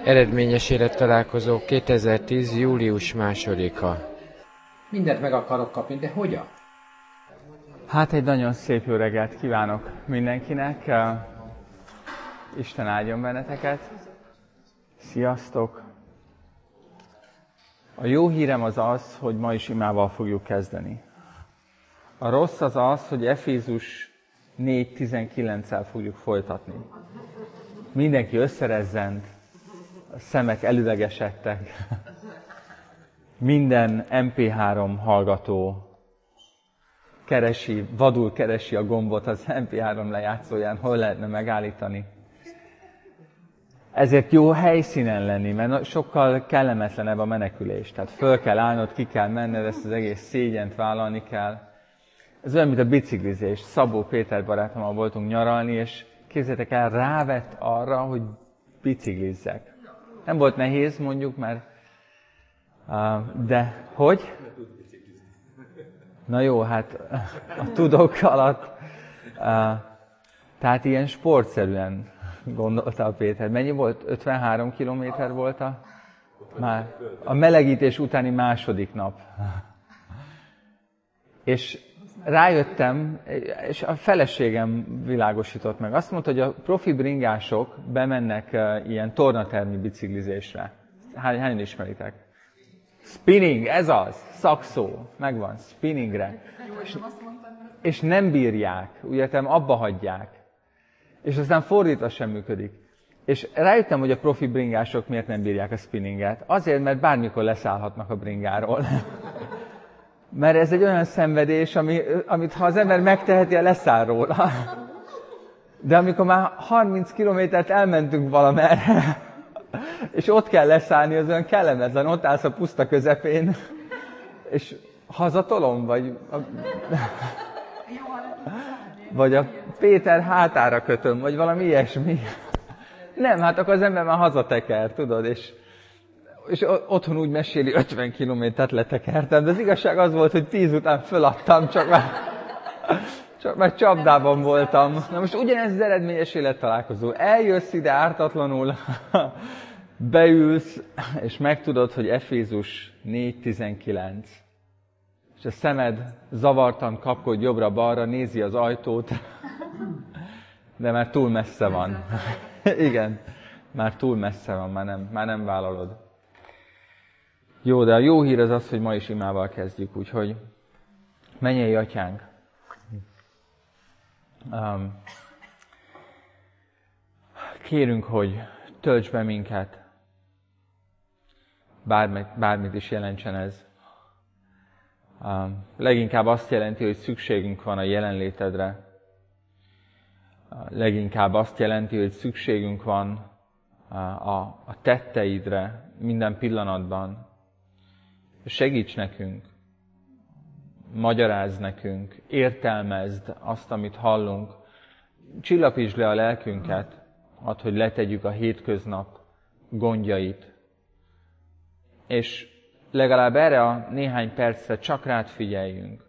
Eredményes élettalálkozó 2010. július 2-a. Mindent meg akarok kapni, de hogyan? Hát egy nagyon szép jó reggelt kívánok mindenkinek. Isten áldjon benneteket. Sziasztok! A jó hírem az az, hogy ma is imával fogjuk kezdeni. A rossz az az, hogy Efézus 4.19-el fogjuk folytatni. Mindenki összerezzent, a szemek elüvegesedtek. Minden MP3 hallgató vadul keresi a gombot az MP3 lejátszóján, hol lehetne megállítani. Ezért jó helyszínen lenni, mert sokkal kellemetlenebb a menekülés. Tehát föl kell állnod, ki kell menned, ezt az egész szégyent vállalni kell. Ez olyan, mint a biciklizés. Szabó Péter barátommal voltunk nyaralni, és képzeljétek el, rávett arra, hogy biciklizzek. Nem volt nehéz, mondjuk, mert... de hogy? Na jó, hát a tudok alatt... tehát ilyen sportszerűen gondolta a Péter. Mennyi volt? 53 kilométer volt már a melegítés utáni második nap. És rájöttem, és a feleségem világosított meg. Azt mondta, hogy a profi bringások bemennek ilyen tornatermi biciklizésre. Hányan ismeritek? Spinning, ez az, szakszó, megvan, spinningre. És nem bírják, úgy értem, abba hagyják. És aztán fordítva sem működik. És rájöttem, hogy a profi bringások miért nem bírják a spinninget. Azért, mert bármikor leszállhatnak a bringáról. Mert ez egy olyan szenvedés, amit ha az ember megteheti, leszáll róla. De amikor már 30 kilométert elmentünk valamerre, és ott kell leszállni, az olyan kellemetlen, ott állsz a puszta közepén, és hazatolom, vagy a Péter hátára kötöm, vagy valami ilyesmi. Nem, hát akkor az ember már hazateker, tudod, és otthon úgy meséli, 50 kilométert letekertem, de az igazság az volt, hogy 10 után föladtam, csak már csapdában voltam. Na most ugyanez az eredményes élettalálkozó. Eljössz ide ártatlanul, beülsz, és megtudod, hogy Efézus 4.19. És a szemed zavartan kapkod jobbra-balra, nézi az ajtót, de már túl messze van. Igen, már túl messze van, már nem vállalod. Jó, de a jó hír az az, hogy ma is imával kezdjük, úgyhogy mennyei atyánk. Kérünk, hogy tölts be minket, bármit is jelentsen ez. Leginkább azt jelenti, hogy szükségünk van a jelenlétedre. Leginkább azt jelenti, hogy szükségünk van a tetteidre minden pillanatban. Segíts nekünk, magyarázz nekünk, értelmezd azt, amit hallunk. Csillapítsd le a lelkünket, add, hogy letegyük a hétköznap gondjait. És legalább erre a néhány percre csak rád figyeljünk.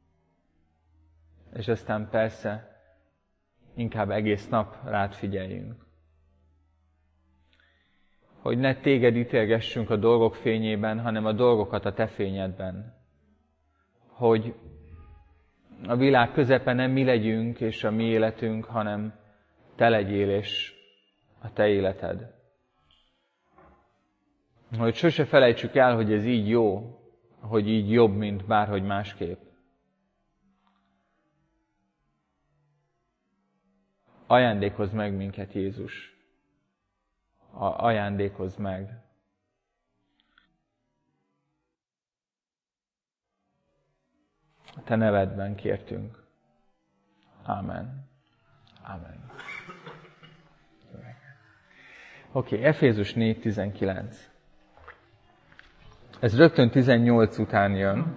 És aztán persze inkább egész nap rád figyeljünk. Hogy ne téged ítélgessünk a dolgok fényében, hanem a dolgokat a te fényedben. Hogy a világ közepe nem mi legyünk és a mi életünk, hanem te legyél és a te életed. Hogy sose felejtsük el, hogy ez így jó, hogy így jobb, mint bárhogy másképp. Ajándékozz meg minket, Jézus. Ajándékozz meg. A te nevedben kértünk. Ámen. Ámen. Oké, Efézus 4.19. Ez rögtön 18 után jön.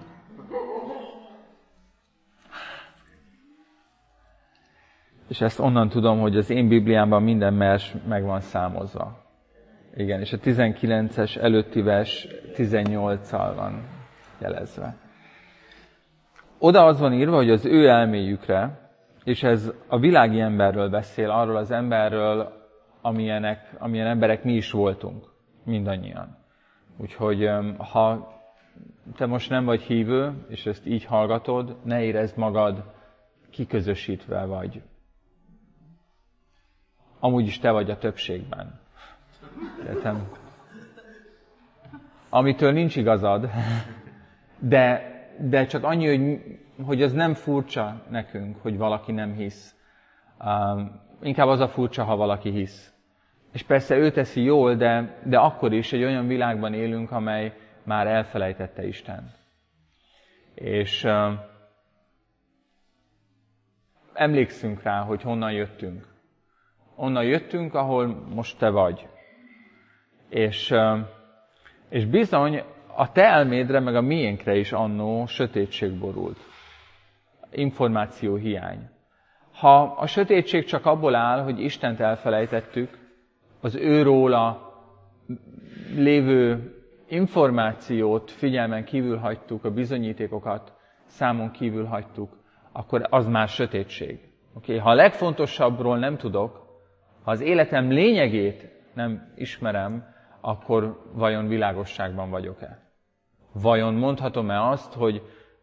És ezt onnan tudom, hogy az én Bibliámban minden vers meg van számozva. Igen, és a 19-es előtti vers 18-al van jelezve. Oda az van írva, hogy az ő elméjükre, és ez a világi emberről beszél, arról az emberről, amilyen emberek mi is voltunk, mindannyian. Úgyhogy ha te most nem vagy hívő, és ezt így hallgatod, ne érezd magad kiközösítve vagy. Amúgy is te vagy a többségben. Értem? Amitől nincs igazad, de csak annyi, hogy az nem furcsa nekünk, hogy valaki nem hisz. Inkább az a furcsa, ha valaki hisz. És persze ő teszi jól, de akkor is egy olyan világban élünk, amely már elfelejtette Istent. És emlékszünk rá, hogy honnan jöttünk. Onnan jöttünk, ahol most te vagy. És bizony a te elmédre, meg a miénkre is annó sötétség borult. Információ hiány. Ha a sötétség csak abból áll, hogy Istent elfelejtettük, az őróla lévő információt figyelmen kívül hagytuk, a bizonyítékokat számon kívül hagytuk, akkor az már sötétség. Okay? Ha a legfontosabbról nem tudok, ha az életem lényegét nem ismerem, akkor vajon világosságban vagyok-e? Vajon mondhatom-e azt, hogy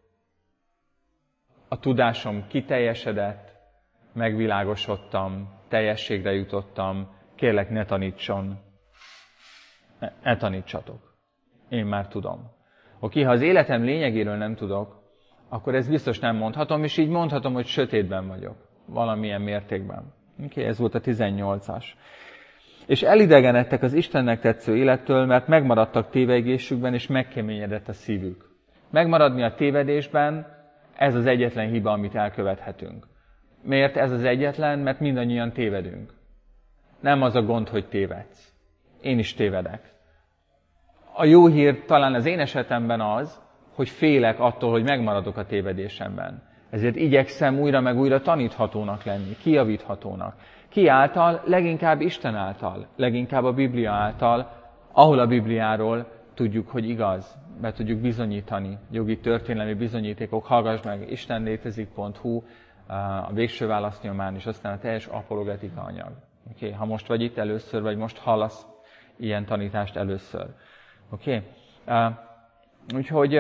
a tudásom kiteljesedett, megvilágosodtam, teljességre jutottam, kérlek ne tanítson, ne tanítsatok. Én már tudom. Oké, ha az életem lényegéről nem tudok, akkor ezt biztos nem mondhatom, és így mondhatom, hogy sötétben vagyok. Valamilyen mértékben. Oké, ez volt a 18-as. És elidegenedtek az Istennek tetsző élettől, mert megmaradtak tévegésükben, és megkeményedett a szívük. Megmaradni a tévedésben, ez az egyetlen hiba, amit elkövethetünk. Miért ez az egyetlen? Mert mindannyian tévedünk. Nem az a gond, hogy tévedsz. Én is tévedek. A jó hír talán az én esetemben az, hogy félek attól, hogy megmaradok a tévedésemben. Ezért igyekszem újra meg újra taníthatónak lenni, kijavíthatónak. Ki által? Leginkább Isten által, leginkább a Biblia által, ahol a Bibliáról tudjuk, hogy igaz, be tudjuk bizonyítani. Jogi történelmi bizonyítékok, hallgass meg istenlétezik.hu, a végső válasz nyomán, és aztán a teljes apologetika anyag. Okay? Ha most vagy itt először, vagy most hallasz ilyen tanítást először. Okay? Úgyhogy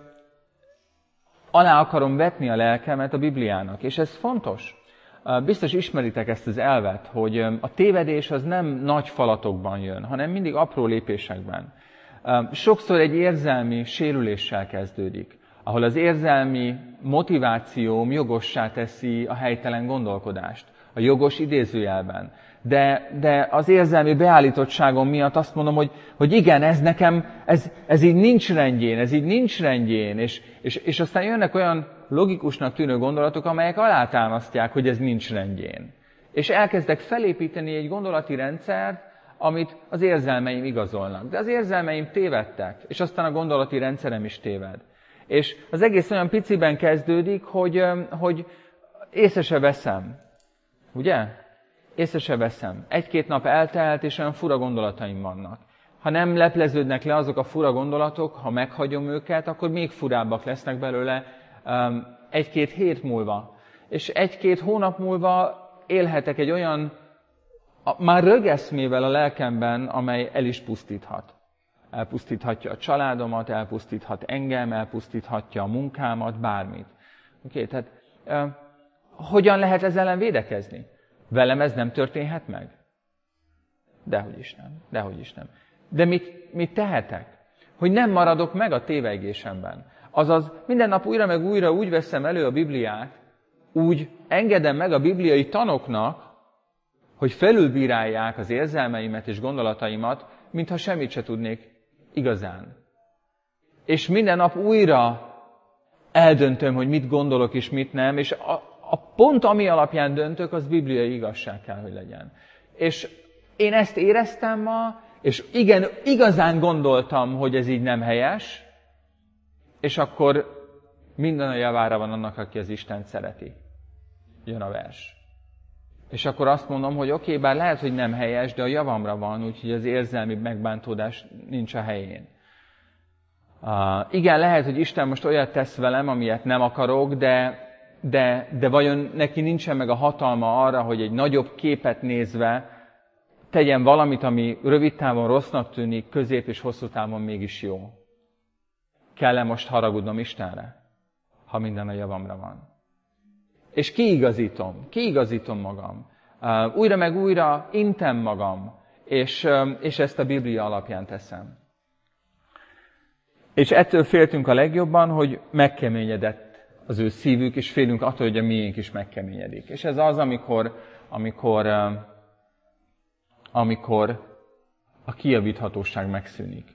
alá akarom vetni a lelkemet a Bibliának, és ez fontos. Biztos ismeritek ezt az elvet, hogy a tévedés az nem nagy falatokban jön, hanem mindig apró lépésekben. Sokszor egy érzelmi sérüléssel kezdődik, ahol az érzelmi motivációm jogossá teszi a helytelen gondolkodást, a jogos idézőjelben. De az érzelmi beállítottságom miatt azt mondom, hogy igen, ez nekem, ez így nincs rendjén, és aztán jönnek olyan logikusnak tűnő gondolatok, amelyek alátámasztják, hogy ez nincs rendjén. És elkezdek felépíteni egy gondolati rendszert, amit az érzelmeim igazolnak. De az érzelmeim tévedtek, és aztán a gondolati rendszerem is téved. És az egész olyan piciben kezdődik, hogy észre se veszem. Ugye? Észre se veszem. 1-2 nap eltelt, és olyan fura gondolataim vannak. Ha nem lepleződnek le azok a fura gondolatok, ha meghagyom őket, akkor még furábbak lesznek belőle 1-2 hét múlva. És 1-2 hónap múlva élhetek egy olyan, már rögeszmével a lelkemben, amely el is pusztíthat. Elpusztíthatja a családomat, elpusztíthat engem, elpusztíthatja a munkámat, bármit. Oké, tehát hogyan lehet ezzel ellen védekezni? Velem ez nem történhet meg? Dehogy is nem. De mit tehetek? Hogy nem maradok meg a tévegésemben. Azaz minden nap újra meg újra úgy veszem elő a Bibliát, úgy engedem meg a bibliai tanoknak, hogy felülbírálják az érzelmeimet és gondolataimat, mintha semmit se tudnék igazán. És minden nap újra eldöntöm, hogy mit gondolok és mit nem, és a pont, ami alapján döntök, az bibliai igazság kell, hogy legyen. És én ezt éreztem ma, és igen, igazán gondoltam, hogy ez így nem helyes, és akkor minden a javára van annak, aki az Istent szereti. Jön a vers. És akkor azt mondom, hogy oké, bár lehet, hogy nem helyes, de a javamra van, úgyhogy az érzelmi megbántódás nincs a helyén. Igen, lehet, hogy Isten most olyat tesz velem, amilyet nem akarok, de vajon neki nincsen meg a hatalma arra, hogy egy nagyobb képet nézve tegyen valamit, ami rövid távon rossznak tűnik, közép és hosszú távon mégis jó. Kell-e most haragudnom Istenre, ha minden a javamra van? És kiigazítom magam. Újra meg újra intem magam, és ezt a Biblia alapján teszem. És ettől féltünk a legjobban, hogy megkeményedett az ő szívük, és félünk attól, hogy a miénk is megkeményedik. És ez az, amikor a kijavíthatóság megszűnik.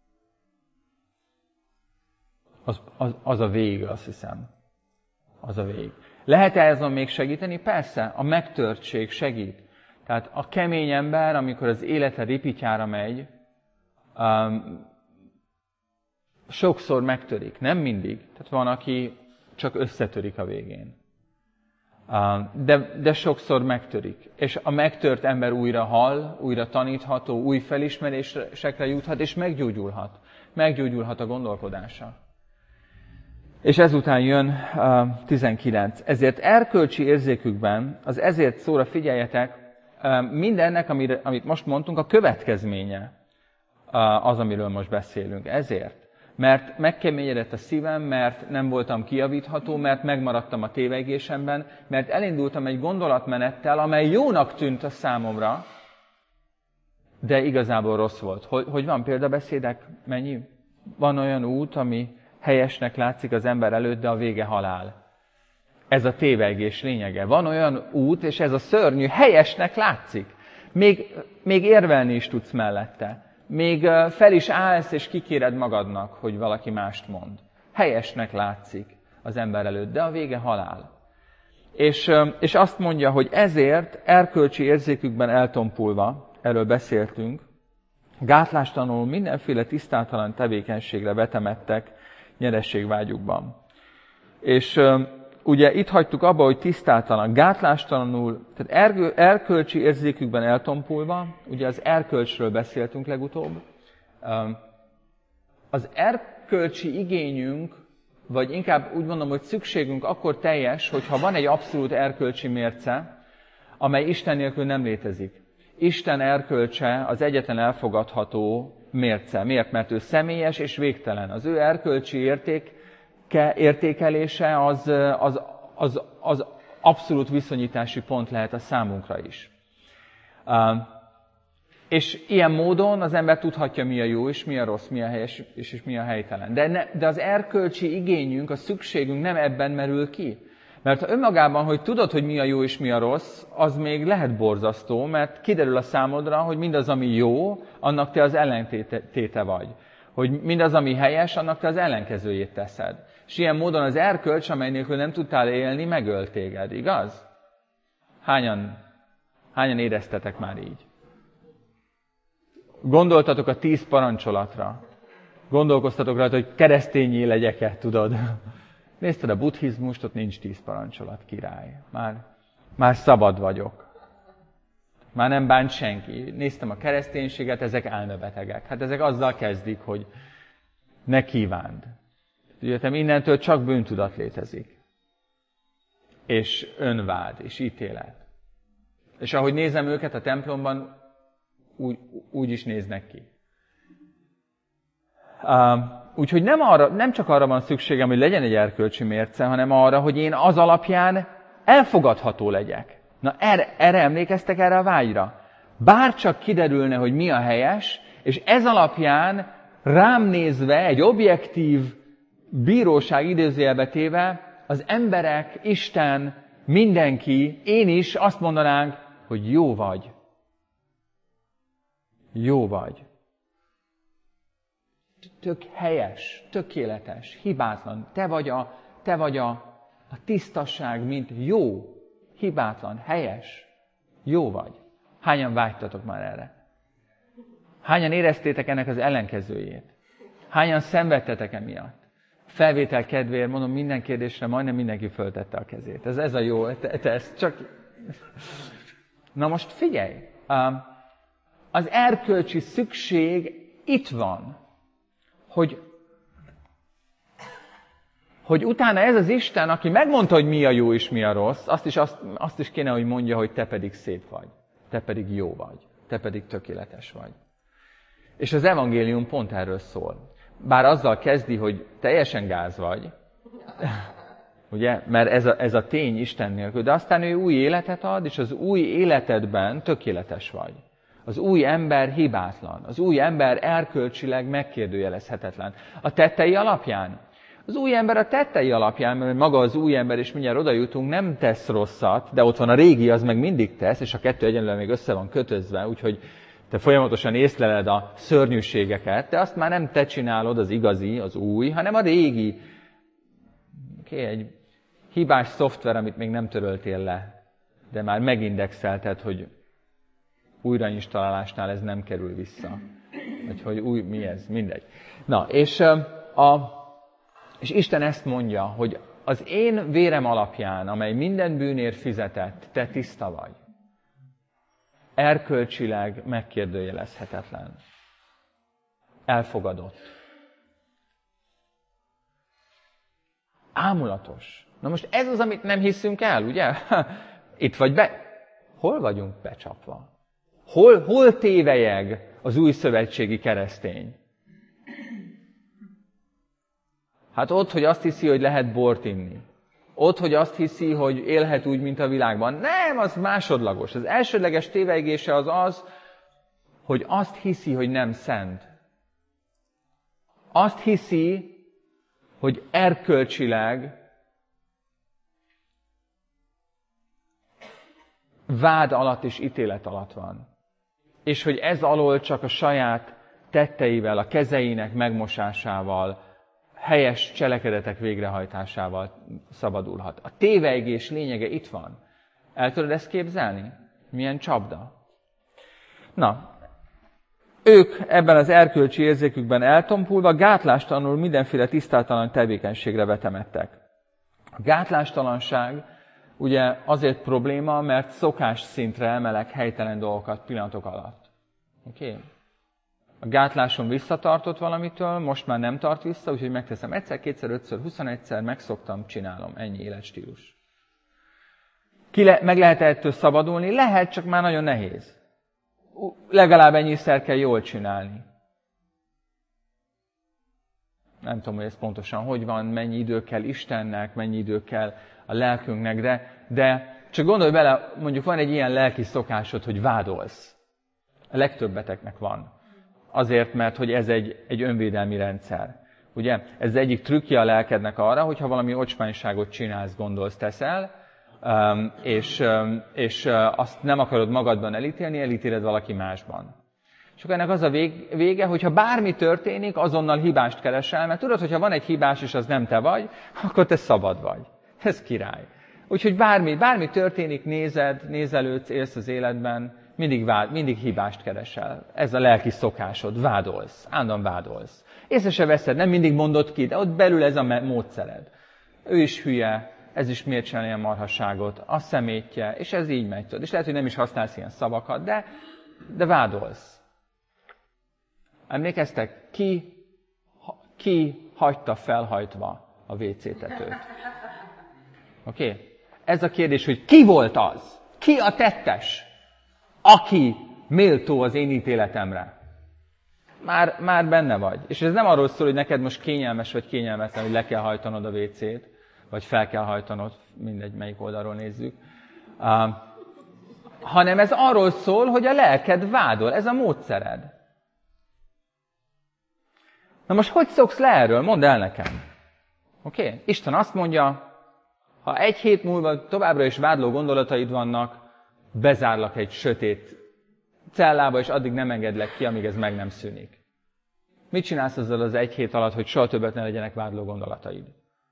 Az a vég, azt hiszem. Az a vég. Lehet-e ezen még segíteni? Persze, a megtörtség segít. Tehát a kemény ember, amikor az élete ripityára megy, sokszor megtörik, nem mindig. Tehát van, aki csak összetörik a végén. De sokszor megtörik. És a megtört ember újra hall, újra tanítható, új felismerésekre juthat, és meggyógyulhat. Meggyógyulhat a gondolkodása. És ezután jön 19. Ezért erkölcsi érzékükben, az ezért szóra figyeljetek, mindennek, amit most mondtunk, a következménye az, amiről most beszélünk. Ezért. Mert megkeményedett a szívem, mert nem voltam kijavítható, mert megmaradtam a tévegésemben, mert elindultam egy gondolatmenettel, amely jónak tűnt a számomra, de igazából rossz volt. Hogy van példabeszédek? Mennyi? Van olyan út, ami helyesnek látszik az ember előtt, de a vége halál. Ez a tévegés lényege. Van olyan út, és ez a szörnyű, helyesnek látszik. Még érvelni is tudsz mellette. Még fel is állsz, és kikéred magadnak, hogy valaki mást mond. Helyesnek látszik az ember előtt, de a vége halál. És azt mondja, hogy ezért erkölcsi érzékükben eltompulva, erről beszéltünk, gátlástalanul mindenféle tisztátalan tevékenységre vetemettek nyerességvágyukban. És ugye itt hagytuk abba, hogy tisztátalan, gátlástalanul, tehát erkölcsi érzékükben eltompulva, ugye az erkölcsről beszéltünk legutóbb. Az erkölcsi igényünk, vagy inkább úgy mondom, hogy szükségünk akkor teljes, hogyha van egy abszolút erkölcsi mérce, amely Isten nélkül nem létezik. Isten erkölcse az egyetlen elfogadható mérce. Miért? Mert ő személyes és végtelen. Az ő erkölcsi értékelése az abszolút viszonyítási pont lehet a számunkra is. És ilyen módon az ember tudhatja, mi a jó és mi a rossz, mi a helyes és mi a helytelen. De az erkölcsi igényünk, a szükségünk nem ebben merül ki. Mert ha önmagában, hogy tudod, hogy mi a jó és mi a rossz, az még lehet borzasztó, mert kiderül a számodra, hogy mindaz, ami jó, annak te az ellentéte vagy. Hogy mindaz, ami helyes, annak te az ellenkezőjét teszed. És ilyen módon az erkölcs, amely nélkül nem tudtál élni, megöl téged, igaz? Hányan éreztetek már így? Gondoltatok a 10 parancsolatra. Gondolkoztatok rajta, hogy keresztényé legyek-e, tudod? Nézted a buddhizmust, ott nincs 10 parancsolat, király. Már szabad vagyok. Már nem bánt senki. Néztem a kereszténységet, ezek elmebetegek. Hát ezek azzal kezdik, hogy ne kívánd. Tudjátok, innentől csak bűntudat létezik. És önvád, és ítélet. És ahogy nézem őket a templomban, úgy is néznek ki. Úgyhogy nem csak arra van szükségem, hogy legyen egy erkölcsi mérce, hanem arra, hogy én az alapján elfogadható legyek. Na erre emlékeztek, erre a vágyra? Bárcsak kiderülne, hogy mi a helyes, és ez alapján rám nézve, egy objektív bíróság idézőjelbe téve, az emberek, Isten, mindenki, én is azt mondanánk, hogy jó vagy. Jó vagy. Tök helyes, tökéletes, hibátlan. Te vagy a tisztaság, mint jó, hibátlan, helyes. Jó vagy. Hányan vágytatok már erre? Hányan éreztétek ennek az ellenkezőjét? Hányan szenvedtetek emiatt? Felvétel kedvéért, mondom, minden kérdésre majdnem mindenki föltette a kezét. Ez a jó, ez csak... Na most figyelj! Az erkölcsi szükség itt van, hogy utána ez az Isten, aki megmondta, hogy mi a jó és mi a rossz, azt is kéne, hogy mondja, hogy te pedig szép vagy, te pedig jó vagy. te pedig tökéletes vagy. És az evangélium pont erről szól. Bár azzal kezdi, hogy teljesen gáz vagy, ugye, mert ez a tény Isten nélkül, de aztán ő új életet ad, és az új életedben tökéletes vagy. Az új ember hibátlan, az új ember erkölcsileg megkérdőjelezhetetlen. A tettei alapján? Az új ember a tettei alapján, mert maga az új ember, és mindjárt oda jutunk, nem tesz rosszat, de ott van a régi, az meg mindig tesz, és a kettő egyenlően még össze van kötözve, úgyhogy te folyamatosan észleled a szörnyűségeket, de azt már nem te csinálod, az igazi, az új, hanem a régi. Egy hibás szoftver, amit még nem töröltél le, de már megindexelted, hogy újrainstalálásnál ez nem kerül vissza. Vagy hogy új, mi ez? Mindegy. Na, és Isten ezt mondja, hogy az én vérem alapján, amely minden bűnért fizetett, te tiszta vagy. Erkölcsileg megkérdőjelezhetetlen. Elfogadott. Ámulatos. Na most ez az, amit nem hiszünk el, ugye? Itt vagy Hol vagyunk becsapva? Hol tévelyeg az új szövetségi keresztény? Hát ott, hogy azt hiszi, hogy lehet bort inni. Ott, hogy azt hiszi, hogy élhet úgy, mint a világban. Nem, az másodlagos. Az elsődleges tévejgése az, hogy azt hiszi, hogy nem szent. Azt hiszi, hogy erkölcsileg vád alatt és ítélet alatt van. És hogy ez alól csak a saját tetteivel, a kezeinek megmosásával, helyes cselekedetek végrehajtásával szabadulhat. A tévejgés lényege itt van. El tudod ezt képzelni? Milyen csapda? Na, ők ebben az erkölcsi érzékükben eltompulva gátlástalanul mindenféle tisztátalan tevékenységre vetemedtek. A gátlástalanság ugye azért probléma, mert szokás szintre emelek helytelen dolgokat pillanatok alatt. Oké? A gátlásom visszatartott valamitől, most már nem tart vissza, úgyhogy megteszem egyszer, kétszer, ötször, 21-szer, megszoktam, csinálom. Ennyi életstílus. Meg lehet ettől szabadulni? Lehet, csak már nagyon nehéz. Legalább ennyiszer kell jól csinálni. Nem tudom, hogy ez pontosan hogy van, mennyi idő kell Istennek, mennyi idő kell a lelkünknek, de csak gondolj bele, mondjuk van egy ilyen lelki szokásod, hogy vádolsz. A legtöbbeteknek van. Azért, mert hogy ez egy önvédelmi rendszer. Ugye? Ez egyik trükkje a lelkednek arra, hogyha valami ocsmányságot csinálsz, gondolsz, teszel, és azt nem akarod magadban elítélni, elítéled valaki másban. És akkor ennek az a vége, hogyha bármi történik, azonnal hibást keresel, mert tudod, hogyha van egy hibás, és az nem te vagy, akkor te szabad vagy. Ez király. Úgyhogy bármi történik, nézelődsz, élsz az életben, mindig hibást keresel. Ez a lelki szokásod, vádolsz, állandóan vádolsz. Észre se veszed, nem mindig mondod ki, de ott belül ez a módszered. Ő is hülye, ez is miért csinál ilyen marhasságot, a szemétje, és ez így megy. És lehet, hogy nem is használsz ilyen szavakat, de vádolsz. Emlékeztek, ki hagyta felhajtva a WC tetőt? Oké? Ez a kérdés, hogy ki volt az? Ki a tettes? Aki méltó az én ítéletemre. Már benne vagy. És ez nem arról szól, hogy neked most kényelmes vagy kényelmetlen, hogy le kell hajtanod a WC-t, vagy fel kell hajtanod, mindegy, melyik oldalról nézzük. Hanem ez arról szól, hogy a lelked vádol. Ez a módszered. Na most hogy szoksz le erről? Mondd el nekem. Oké? Isten azt mondja, ha egy hét múlva továbbra is vádló gondolataid vannak, bezárlak egy sötét cellába, és addig nem engedlek ki, amíg ez meg nem szűnik. Mit csinálsz azzal az egy hét alatt, hogy soha többet ne legyenek vádló gondolataid?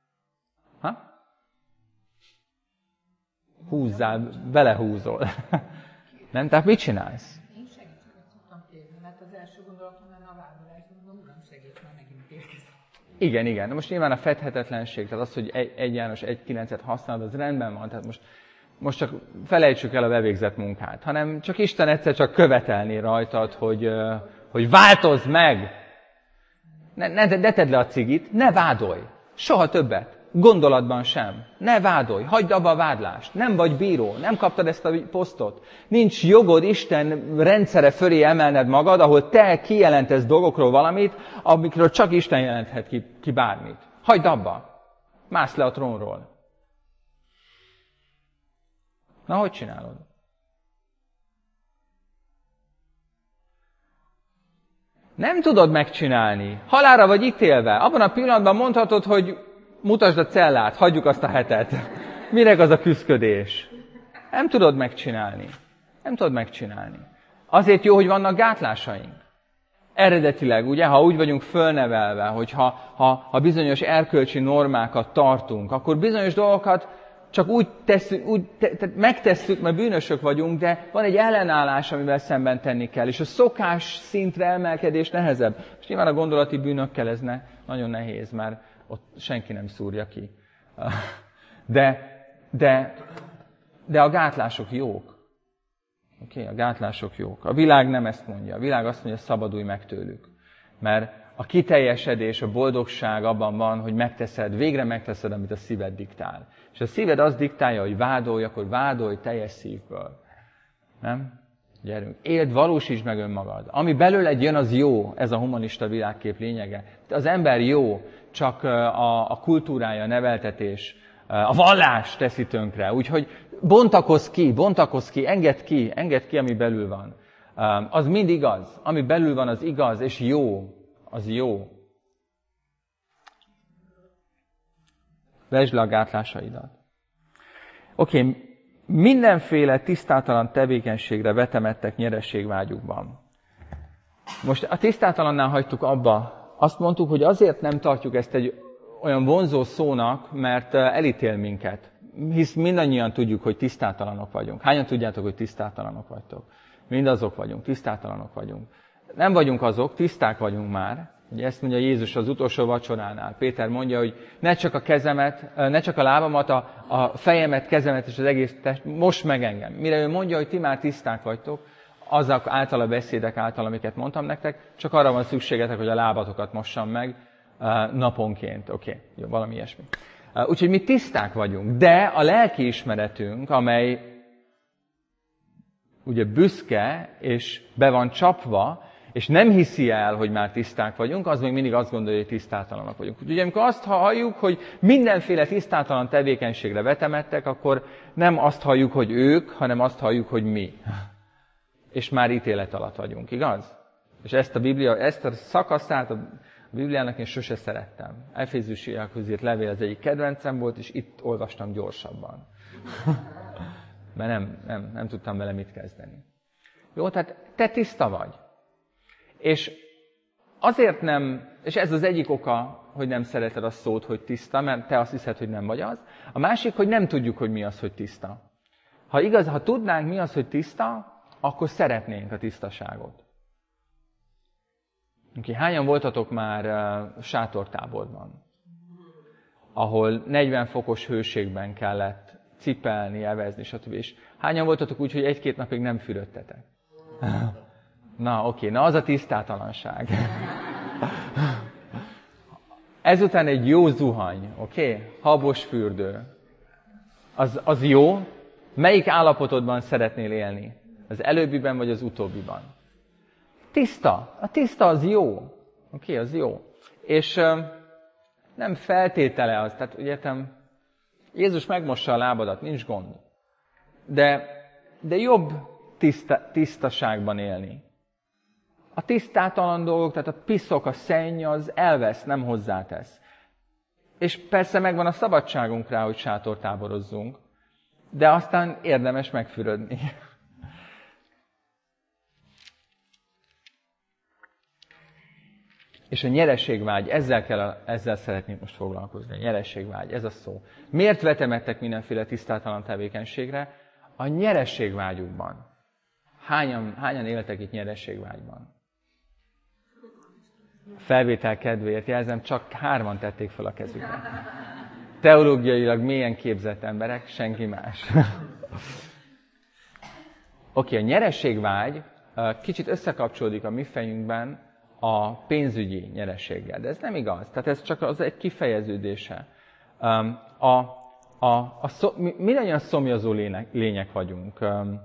Húzzál, belehúzol. Nem? Tehát mit csinálsz? Én segítséget szoktam kérni, mert az első gondolatom lenne a vádolás, mondom, Uram, segíts, már megint érkezem. Igen. De most nyilván a fedhetetlenség, tehát az, hogy 1 János 1.9-et használod, az rendben van, tehát most csak felejtsük el a bevégzett munkát, hanem csak Isten egyszer csak követelni rajtad, hogy változz meg! Ne tedd le a cigit, ne vádolj! Soha többet! gondolatban sem. Ne vádolj, hagyd abba a vádlást. Nem vagy bíró, nem kaptad ezt a posztot. Nincs jogod Isten rendszere fölé emelned magad, ahol te kijelentesz dolgokról valamit, amikről csak Isten jelenthet ki bármit. Hagyd abba. Mász le a trónról. Na, hogy csinálod? Nem tudod megcsinálni. Halálra vagy ítélve. Abban a pillanatban mondhatod, hogy mutasd a cellát, hagyjuk azt a hetet. Minek az a küszködés? Nem tudod megcsinálni. Nem tudod megcsinálni. Azért jó, hogy vannak gátlásaink. Eredetileg, ugye, ha úgy vagyunk fölnevelve, hogy ha bizonyos erkölcsi normákat tartunk, akkor bizonyos dolgokat csak úgy megtesszük, mert bűnösök vagyunk, de van egy ellenállás, amivel szemben tenni kell, és a szokás szintre emelkedés nehezebb. És nyilván a gondolati bűnökkel ez nagyon nehéz, mert ott senki nem szúrja ki. De a gátlások jók. Oké, a gátlások jók. A világ nem ezt mondja. A világ azt mondja, szabadulj meg tőlük. Mert a kiteljesedés, a boldogság abban van, hogy végre megteszed, amit a szíved diktál. És ha a szíved azt diktálja, hogy vádolj, akkor vádolj teljes szívből. Nem? Gyerünk. Éld, valósítsd meg önmagad. Ami belőled jön, az jó. Ez a humanista világkép lényege. Az ember jó, csak a kultúrája, a neveltetés, a vallás teszi tönkre. Úgyhogy bontakozz ki, engedd ki, ami belül van. Az mind igaz. Ami belül van, az igaz, és jó. Az jó. Vesd le a gátlásaidat. Oké, mindenféle tisztátalan tevékenységre vetemettek nyereségvágyukban. Most a tisztátalannál hagytuk abba. Azt mondtuk, hogy azért nem tartjuk ezt egy olyan vonzó szónak, mert elítél minket. Hisz mindannyian tudjuk, hogy tisztátalanok vagyunk. Hányan tudjátok, hogy tisztátalanok vagytok? Mindazok vagyunk, tisztátalanok vagyunk. Nem vagyunk azok, tiszták vagyunk már. Ugye ezt mondja Jézus az utolsó vacsoránál. Péter mondja, hogy ne csak a kezemet, ne csak a lábamat, a fejemet, kezemet és az egész test, most meg engem. Mire ő mondja, hogy ti már tiszták vagytok, azok által a beszédek által, amiket mondtam nektek, csak arra van szükségetek, hogy a lábatokat mossam meg naponként. Oké, jó, valami ilyesmi. Úgyhogy mi tiszták vagyunk, de a lelkiismeretünk, amely ugye büszke, és be van csapva, és nem hiszi el, hogy már tiszták vagyunk, az még mindig azt gondolja, hogy tisztátalanok vagyunk. Úgyhogy amikor azt halljuk, hogy mindenféle tisztátalan tevékenységre vetemettek, akkor nem azt halljuk, hogy ők, hanem azt halljuk, hogy mi. És már ítélet alatt vagyunk, igaz? És ezt a szakaszát a Bibliának én sose szerettem. Efézusiakhoz írt levél az egyik kedvencem volt, és itt olvastam gyorsabban. Mert nem tudtam vele mit kezdeni. Jó, tehát te tiszta vagy. És azért nem, és ez az egyik oka, hogy nem szereted a szót, hogy tiszta, mert te azt hiszed, hogy nem vagy az. A másik, hogy nem tudjuk, hogy mi az, hogy tiszta. Ha tudnánk, mi az, hogy tiszta, akkor szeretnénk a tisztaságot. Hányan voltatok már sátortáborban, ahol 40 fokos hőségben kellett cipelni, evezni, stb. És hányan voltatok úgy, hogy 1-2 napig nem fürödtetek? Na, oké, na az a tisztátalanság. Ezután egy jó zuhany, oké? Habos fürdő. Az jó? Melyik állapotodban szeretnél élni? Az előbbiben vagy az utóbbiban? Tiszta. A tiszta az jó. Oké, az jó. És nem feltétele az. Tehát ugye Jézus megmossa a lábadat, nincs gond. De jobb tisztaságban élni. A tisztátalan dolgok, tehát a piszok, a szenny, az elvesz, nem hozzátesz. És persze megvan a szabadságunk rá, hogy sátortáborozzunk, de aztán érdemes megfürödni. És a nyereségvágy, ezzel szeretnék most foglalkozni. A nyereségvágy, ez a szó. Miért vetemettek mindenféle tisztátalan tevékenységre? A nyereségvágyukban. Hányan éltek itt nyereségvágyban? Felvétel kedvéért jelzem, csak 3 tették fel a kezüket. Teológiailag mélyen képzett emberek, senki más. Oké, a nyereségvágy kicsit összekapcsolódik a mi fejünkben a pénzügyi nyereséggel, de ez nem igaz. Tehát ez csak az egy kifejeződése. Mindannyian szomjazó lények vagyunk.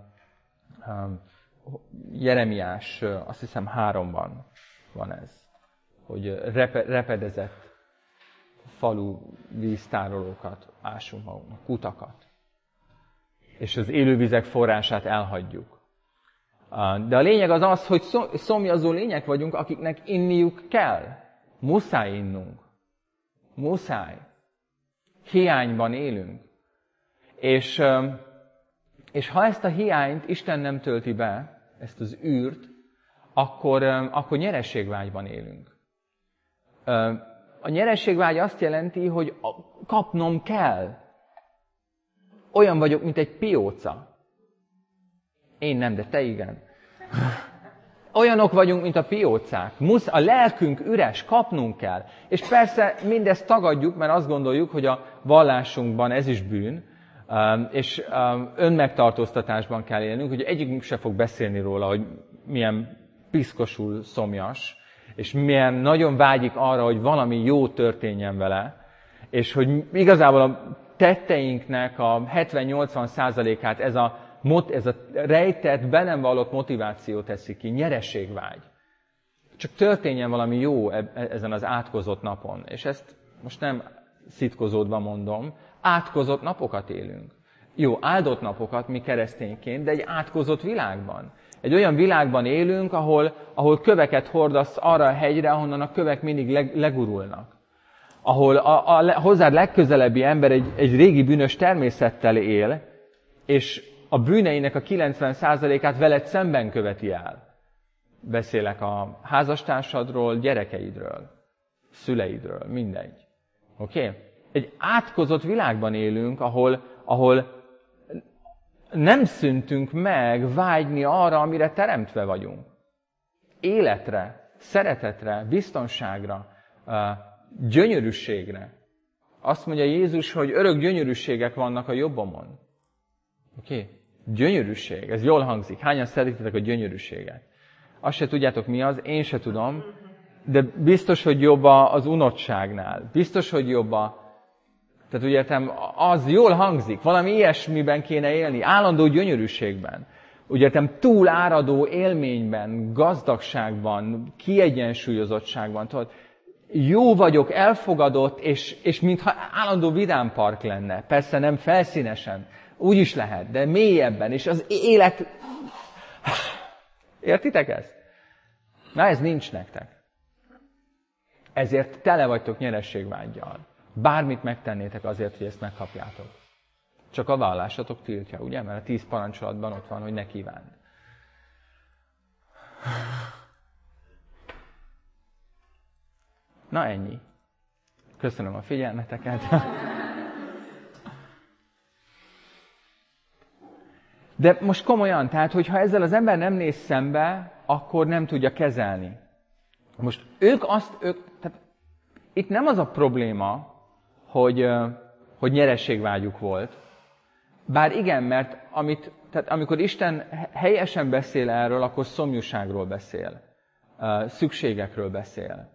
Jeremiás, azt hiszem 3-ban van ez, hogy repedezett falu víztárolókat ásunk magunknak, kutakat, és az élővizek forrását elhagyjuk. De a lényeg az, hogy szomjazó lények vagyunk, akiknek inniuk kell. Muszáj innunk. Muszáj. Hiányban élünk. És ha ezt a hiányt Isten nem tölti be, ezt az űrt, akkor nyerességvágyban élünk. A nyerességvágy azt jelenti, hogy kapnom kell. Olyan vagyok, mint egy pióca. Én nem, de te igen. Olyanok vagyunk, mint a piócák. A lelkünk üres, kapnunk kell. És persze mindezt tagadjuk, mert azt gondoljuk, hogy a vallásunkban ez is bűn, és önmegtartóztatásban kell élnünk, hogy egyikünk se fog beszélni róla, hogy milyen piszkosul szomjas, és milyen nagyon vágyik arra, hogy valami jó történjen vele, és hogy igazából a tetteinknek a 70-80%-át ez a rejtett, be nem vallott motiváció teszi ki, nyereségvágy. Csak történjen valami jó ezen az átkozott napon. És ezt most nem szitkozódva mondom, átkozott napokat élünk. Jó, áldott napokat mi keresztényként, de egy átkozott világban. Egy olyan világban élünk, ahol köveket hordasz arra a hegyre, ahonnan a kövek mindig legurulnak. Ahol a hozzád legközelebbi ember egy régi bűnös természettel él, és a bűneinek a 90%-át veled szemben követi el. Beszélek a házastársadról, gyerekeidről, szüleidről, mindegy. Oké? Egy átkozott világban élünk, ahol nem szüntünk meg vágyni arra, amire teremtve vagyunk. Életre, szeretetre, biztonságra, gyönyörűségre. Azt mondja Jézus, hogy örök gyönyörűségek vannak a jobbomon. Oké? Gyönyörűség. Ez jól hangzik. Hányan szeretitek a gyönyörűséget? Azt se tudjátok mi az, én se tudom, de biztos, hogy jobb az unottságnál. Biztos, hogy jobb tehát úgy értem, az jól hangzik. Valami ilyesmiben kéne élni. Állandó gyönyörűségben. Úgy értem, túláradó élményben, gazdagságban, kiegyensúlyozottságban. Tudod, jó vagyok, elfogadott, és mintha állandó vidámpark lenne. Persze nem felszínesen. Úgy is lehet, de mélyebben. És az élet... Értitek ezt? Na, ez nincs nektek. Ezért tele vagytok nyerességvággyal. Bármit megtennétek azért, hogy ezt megkapjátok. Csak a vallásatok tiltja, ugye? Mert a 10 parancsolatban ott van, hogy ne kívánd. Na, ennyi. Köszönöm a figyelmeteket. De most komolyan, tehát, hogyha ezzel az ember nem néz szembe, akkor nem tudja kezelni. Most tehát itt nem az a probléma, hogy nyerességvágyuk volt. Bár igen, mert tehát amikor Isten helyesen beszél erről, akkor szomjúságról beszél. Szükségekről beszél.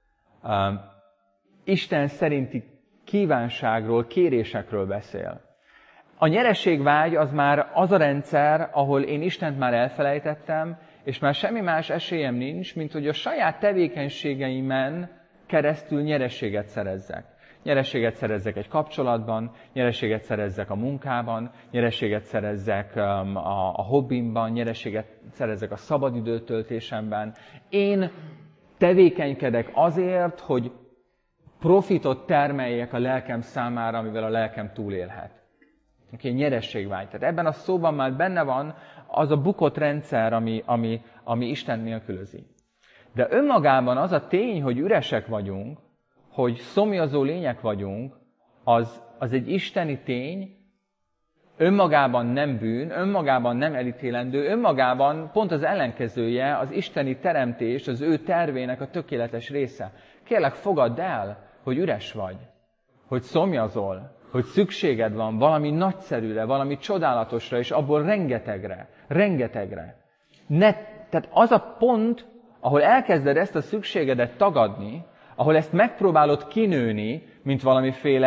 Isten szerinti kívánságról, kérésekről beszél. A nyerességvágy az már az a rendszer, ahol én Istent már elfelejtettem, és már semmi más esélyem nincs, mint hogy a saját tevékenységeimen keresztül nyerességet szerezzek. Nyerességet szerezzek egy kapcsolatban, nyerességet szerezzek a munkában, nyerességet szerezzek a hobbimban, nyerességet szerezzek a szabadidőtöltésemben. Én tevékenykedek azért, hogy profitot termeljek a lelkem számára, amivel a lelkem túlélhet. Oké, nyerességvágy. Tehát ebben a szóban már benne van az a bukott rendszer, ami Isten nélkülözi. De önmagában az a tény, hogy üresek vagyunk, hogy szomjazó lények vagyunk, az egy isteni tény, önmagában nem bűn, önmagában nem elítélendő, önmagában pont az ellenkezője, az isteni teremtés, az ő tervének a tökéletes része. Kérlek, fogadd el, hogy üres vagy, hogy szomjazol, hogy szükséged van valami nagyszerűre, valami csodálatosra, és abból rengetegre. Tehát az a pont, ahol elkezded ezt a szükségedet tagadni, ahol ezt megpróbálod kinőni, mint valamiféle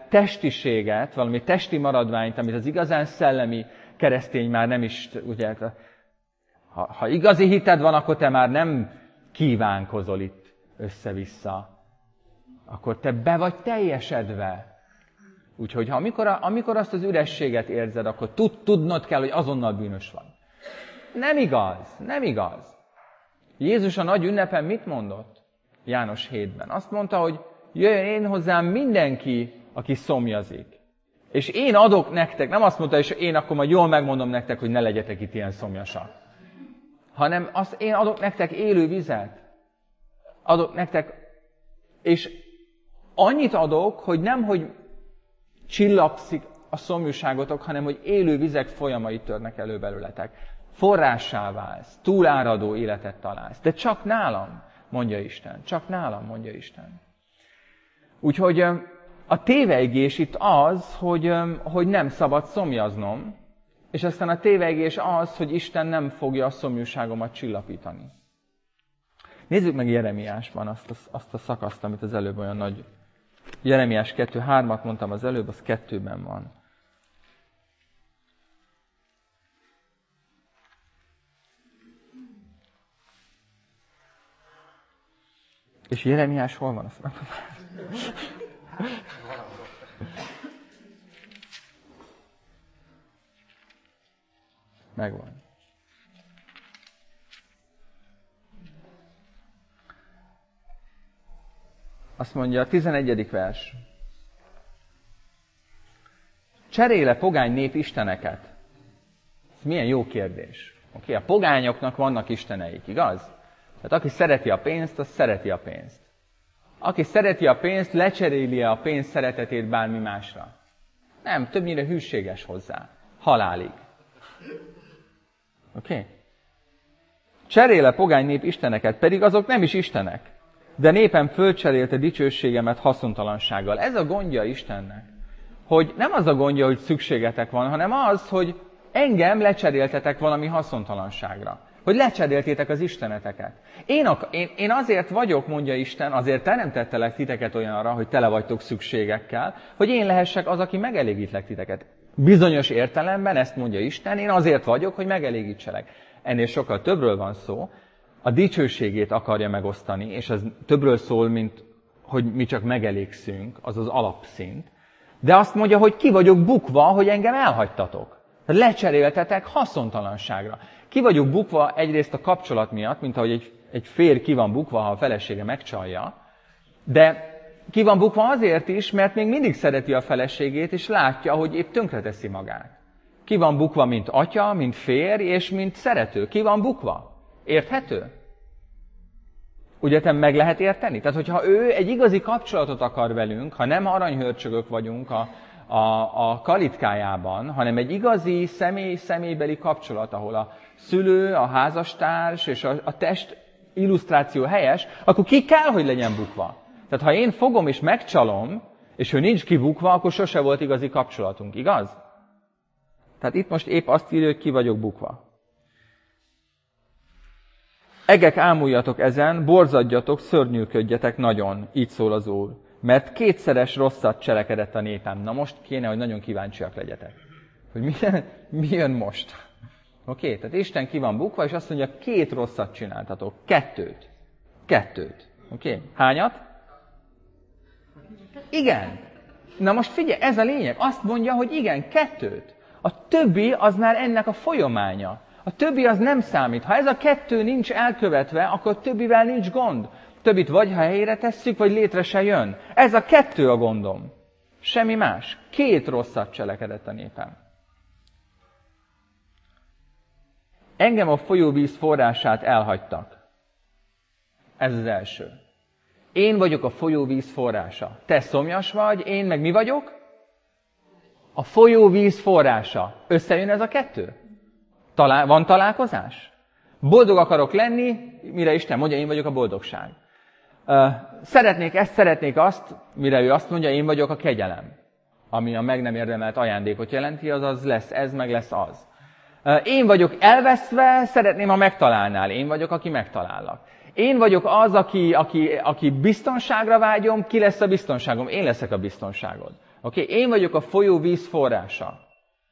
testiséget, valami testi maradványt, amit az igazán szellemi keresztény már nem is, ugye, ha igazi hited van, akkor te már nem kívánkozol itt össze-vissza. Akkor te be vagy teljesedve. Úgyhogy amikor azt az ürességet érzed, akkor tudnod kell, hogy azonnal bűnös vagy. Nem igaz. Jézus a nagy ünnepen mit mondott? János 7-ben. Azt mondta, hogy jöjjön én hozzám mindenki, aki szomjazik. És én adok nektek, nem azt mondta, és én akkor majd jól megmondom nektek, hogy ne legyetek itt ilyen szomjasak. Hanem én adok nektek élő vizet. Adok nektek, és annyit adok, hogy nem, hogy csillapszik a szomjúságotok, hanem hogy élő vizek folyamai törnek elő belőletek. Forrássá válsz, túláradó életet találsz. De csak nálam, mondja Isten. Csak nálam, mondja Isten. Úgyhogy a tévejgés itt az, hogy nem szabad szomjaznom, és aztán a tévejgés az, hogy Isten nem fogja a szomjúságomat csillapítani. Nézzük meg Jeremiásban azt a szakaszt, amit az előbb olyan nagy... Jeremiás 2:3-at mondtam az előbb, az 2-ben van. És Jeremiás hol van? Azt megvan. Azt mondja a 11. vers. Cserél-e pogány nép isteneket? Ez milyen jó kérdés. Oké, a pogányoknak vannak isteneik, igaz? Tehát aki szereti a pénzt, az szereti a pénzt. Aki szereti a pénzt, lecseréli-e a pénz szeretetét bármi másra? Nem, többnyire hűséges hozzá. Halálig. Oké? Cserél-e pogány nép isteneket, pedig azok nem is istenek. De népem fölcserélte dicsőségemet haszontalansággal. Ez a gondja Istennek. Hogy nem az a gondja, hogy szükségetek van, hanem az, hogy engem lecseréltetek valami haszontalanságra. Hogy lecseréltétek az isteneteket. Én azért vagyok, mondja Isten, azért teremtettelek titeket olyanra, hogy tele vagytok szükségekkel, hogy én lehessek az, aki megelégítlek titeket. Bizonyos értelemben, ezt mondja Isten, én azért vagyok, hogy megelégítselek. Ennél sokkal többről van szó. A dicsőségét akarja megosztani, és ez többről szól, mint hogy mi csak megelégszünk, az az alapszint. De azt mondja, hogy ki vagyok bukva, hogy engem elhagytatok. Lecseréltetek haszontalanságra. Ki vagyok bukva egyrészt a kapcsolat miatt, mint ahogy egy férj ki van bukva, ha a felesége megcsalja, de ki van bukva azért is, mert még mindig szereti a feleségét, és látja, hogy épp tönkreteszi magát. Ki van bukva, mint atya, mint férj, és mint szerető. Ki van bukva? Érthető? Ugye te meg lehet érteni? Tehát, hogyha ő egy igazi kapcsolatot akar velünk, ha nem aranyhörcsögök vagyunk a kalitkájában, hanem egy igazi személybeli kapcsolat, ahol a szülő, a házastárs és a test illusztráció helyes, akkor ki kell, hogy legyen bukva. Tehát, ha én fogom és megcsalom, és ő nincs kibukva, akkor sose volt igazi kapcsolatunk, igaz? Tehát itt most épp azt írja, hogy ki vagyok bukva. Egek, ámuljatok ezen, borzadjatok, szörnyűködjetek nagyon, így szól az Úr. Mert kétszeres rosszat cselekedett a népem. Na most kéne, hogy nagyon kíváncsiak legyetek. Hogy mi jön most? Oké, tehát Isten ki van bukva, és azt mondja, 2 rosszat csináltatok. 2. Oké, hányat? Igen. Na most figyelj, ez a lényeg. Azt mondja, hogy igen, 2. A többi az már ennek a folyamánya. A többi az nem számít. Ha ez a 2 nincs elkövetve, akkor többivel nincs gond. Többit vagy ha helyére tesszük, vagy létre se jön. Ez a 2 a gondom. Semmi más. 2 rosszat cselekedett a népem. Engem a folyóvíz forrását elhagytak. Ez az első. Én vagyok a folyóvíz forrása. Te szomjas vagy, én meg mi vagyok? A folyóvíz forrása. Összejön ez a 2? Van találkozás? Boldog akarok lenni, mire Isten mondja, én vagyok a boldogság. Szeretnék ezt, szeretnék azt, mire ő azt mondja, én vagyok a kegyelem. Ami a meg nem érdemelt ajándékot jelenti, azaz lesz ez, meg lesz az. Én vagyok elveszve, szeretném, ha megtalálnál. Én vagyok, aki megtalállak. Én vagyok az, aki biztonságra vágyom, ki lesz a biztonságom? Én leszek a biztonságod. Oké? Én vagyok a folyóvíz forrása.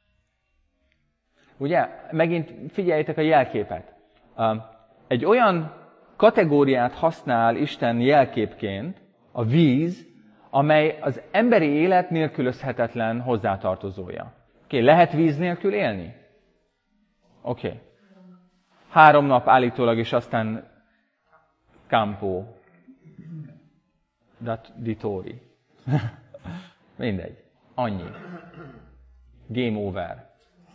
Ugye? Megint figyeljétek a jelképet. Egy olyan kategóriát használ Isten jelképként, a víz, amely az emberi élet nélkülözhetetlen hozzátartozója. Oké, lehet víz nélkül élni? Oké. 3 nap állítólag, és aztán campo. Ditori. Mindegy. Annyi. Game over.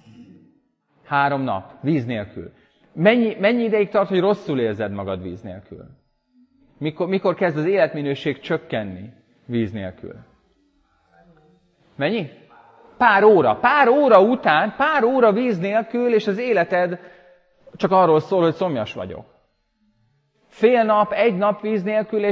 3 nap, víz nélkül. Mennyi ideig tart, hogy rosszul érzed magad víz nélkül? Mikor kezd az életminőség csökkenni víz nélkül? Mennyi? Pár óra. Pár óra után, pár óra víz nélkül, és az életed csak arról szól, hogy szomjas vagyok. Fél nap, 1 nap víz nélkül,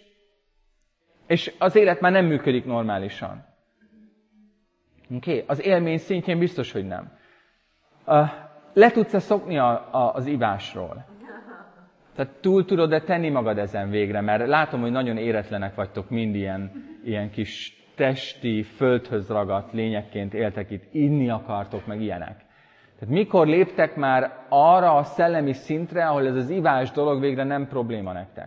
és az élet már nem működik normálisan. Oké? Az élmény szintjén biztos, hogy nem. Le tudsz-e szokni az ivásról? Tehát túl tudod-e tenni magad ezen végre? Mert látom, hogy nagyon éretlenek vagytok, mind ilyen kis testi, földhöz ragadt lényekként éltek itt, inni akartok, meg ilyenek. Tehát mikor léptek már arra a szellemi szintre, ahol ez az ivás dolog végre nem probléma nektek?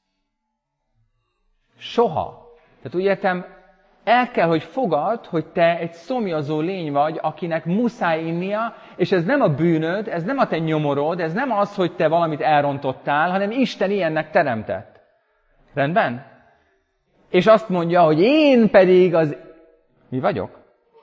Soha. Tehát úgy értem, el kell, hogy fogadd, hogy te egy szomjazó lény vagy, akinek muszáj innia, és ez nem a bűnöd, ez nem a te nyomorod, ez nem az, hogy te valamit elrontottál, hanem Isten ilyennek teremtett. Rendben? És azt mondja, hogy én pedig mi vagyok?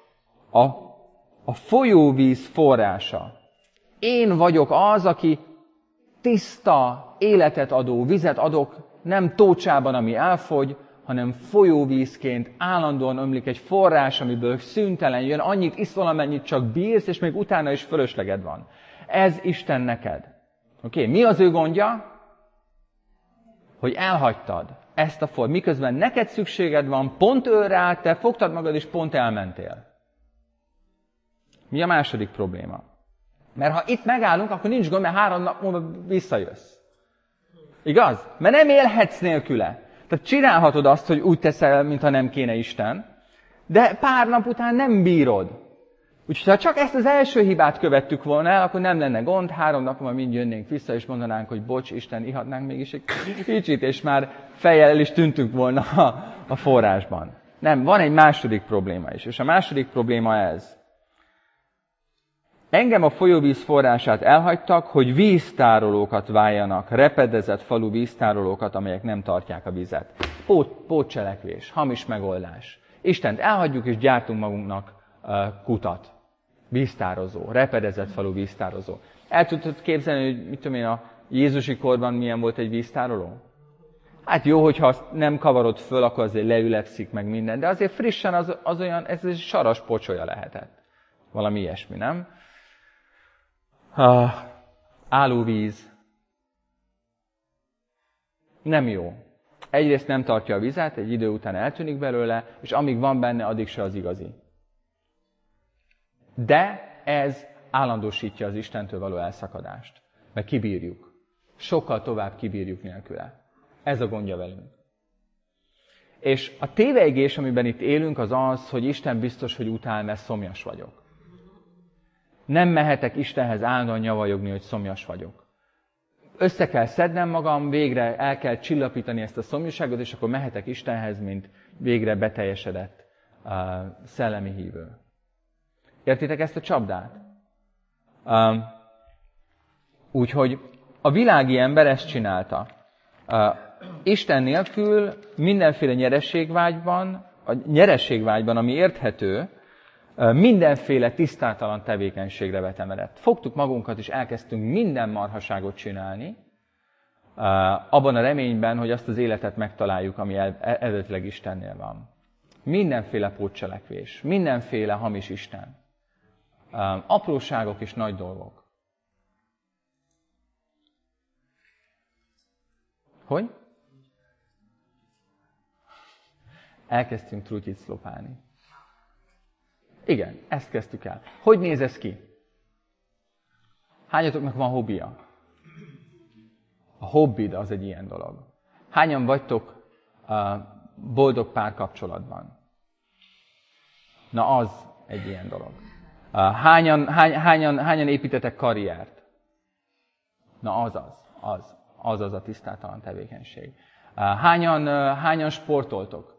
A folyóvíz forrása. Én vagyok az, aki tiszta életet adó, vizet adok, nem tócsában, ami elfogy, hanem folyóvízként állandóan ömlik egy forrás, amiből szüntelen jön, annyit iszol, amennyit csak bírsz, és még utána is fölösleged van. Ez Isten neked. Oké, mi az ő gondja? Hogy elhagytad ezt a forrát. Miközben neked szükséged van, pont ő rá, te fogtad magad, és pont elmentél. Mi a második probléma? Mert ha itt megállunk, akkor nincs gond, mert 3 nap múlva visszajössz. Igaz? Mert nem élhetsz nélküle. Tehát csinálhatod azt, hogy úgy teszel, mintha nem kéne Isten, de pár nap után nem bírod. Úgyhogy ha csak ezt az első hibát követtük volna el, akkor nem lenne gond, 3 nap múlva mind jönnénk vissza, és mondanánk, hogy bocs, Isten, ihatnánk mégis egy kicsit, és már fejjel el is tűntünk volna a forrásban. Nem, van egy második probléma is, és a második probléma ez. Engem a folyóvíz forrását elhagytak, hogy víztárolókat váljanak, repedezett falu víztárolókat, amelyek nem tartják a vizet. Pótcselekvés, hamis megoldás. Istent elhagyjuk, és gyártunk magunknak kutat. Víztározó, repedezett falu víztározó. El tudod képzelni, hogy mit tudom én, a jézusi korban milyen volt egy víztároló? Hát jó, hogyha azt nem kavarod föl, akkor azért leülepszik meg minden, de azért frissen az olyan, ez egy saras pocsolya lehetett. Valami ilyesmi, nem? Állóvíz. Nem jó. Egyrészt nem tartja a vizet, egy idő után eltűnik belőle, és amíg van benne, addig se az igazi. De ez állandósítja az Istentől való elszakadást. Mert kibírjuk. Sokkal tovább kibírjuk nélküle. Ez a gondja velünk. És a tévejgés, amiben itt élünk, az az, hogy Isten biztos, hogy utál, mert szomjas vagyok. Nem mehetek Istenhez állandóan nyavajogni, hogy szomjas vagyok. Össze kell szednem magam, végre el kell csillapítani ezt a szomjúságot, és akkor mehetek Istenhez, mint végre beteljesedett szellemi hívő. Értitek ezt a csapdát? Úgyhogy a világi ember ezt csinálta. Isten nélkül mindenféle nyerességvágyban, ami érthető, mindenféle tisztátalan tevékenységre vetemerett. Fogtuk magunkat, és elkezdtünk minden marhaságot csinálni, abban a reményben, hogy azt az életet megtaláljuk, ami eredetileg Istennél van. Mindenféle pótcselekvés, mindenféle hamis Isten. Apróságok és nagy dolgok. Hogy? Elkezdtünk trutyit szlopálni. Igen, ezt kezdtük el. Hogy néz ez ki? Hányatoknak van hobbija? A hobbid az egy ilyen dolog. Hányan vagytok boldog párkapcsolatban? Na az egy ilyen dolog. Hányan építetek karriert? Na az a tisztátalan tevékenység. Hányan sportoltok?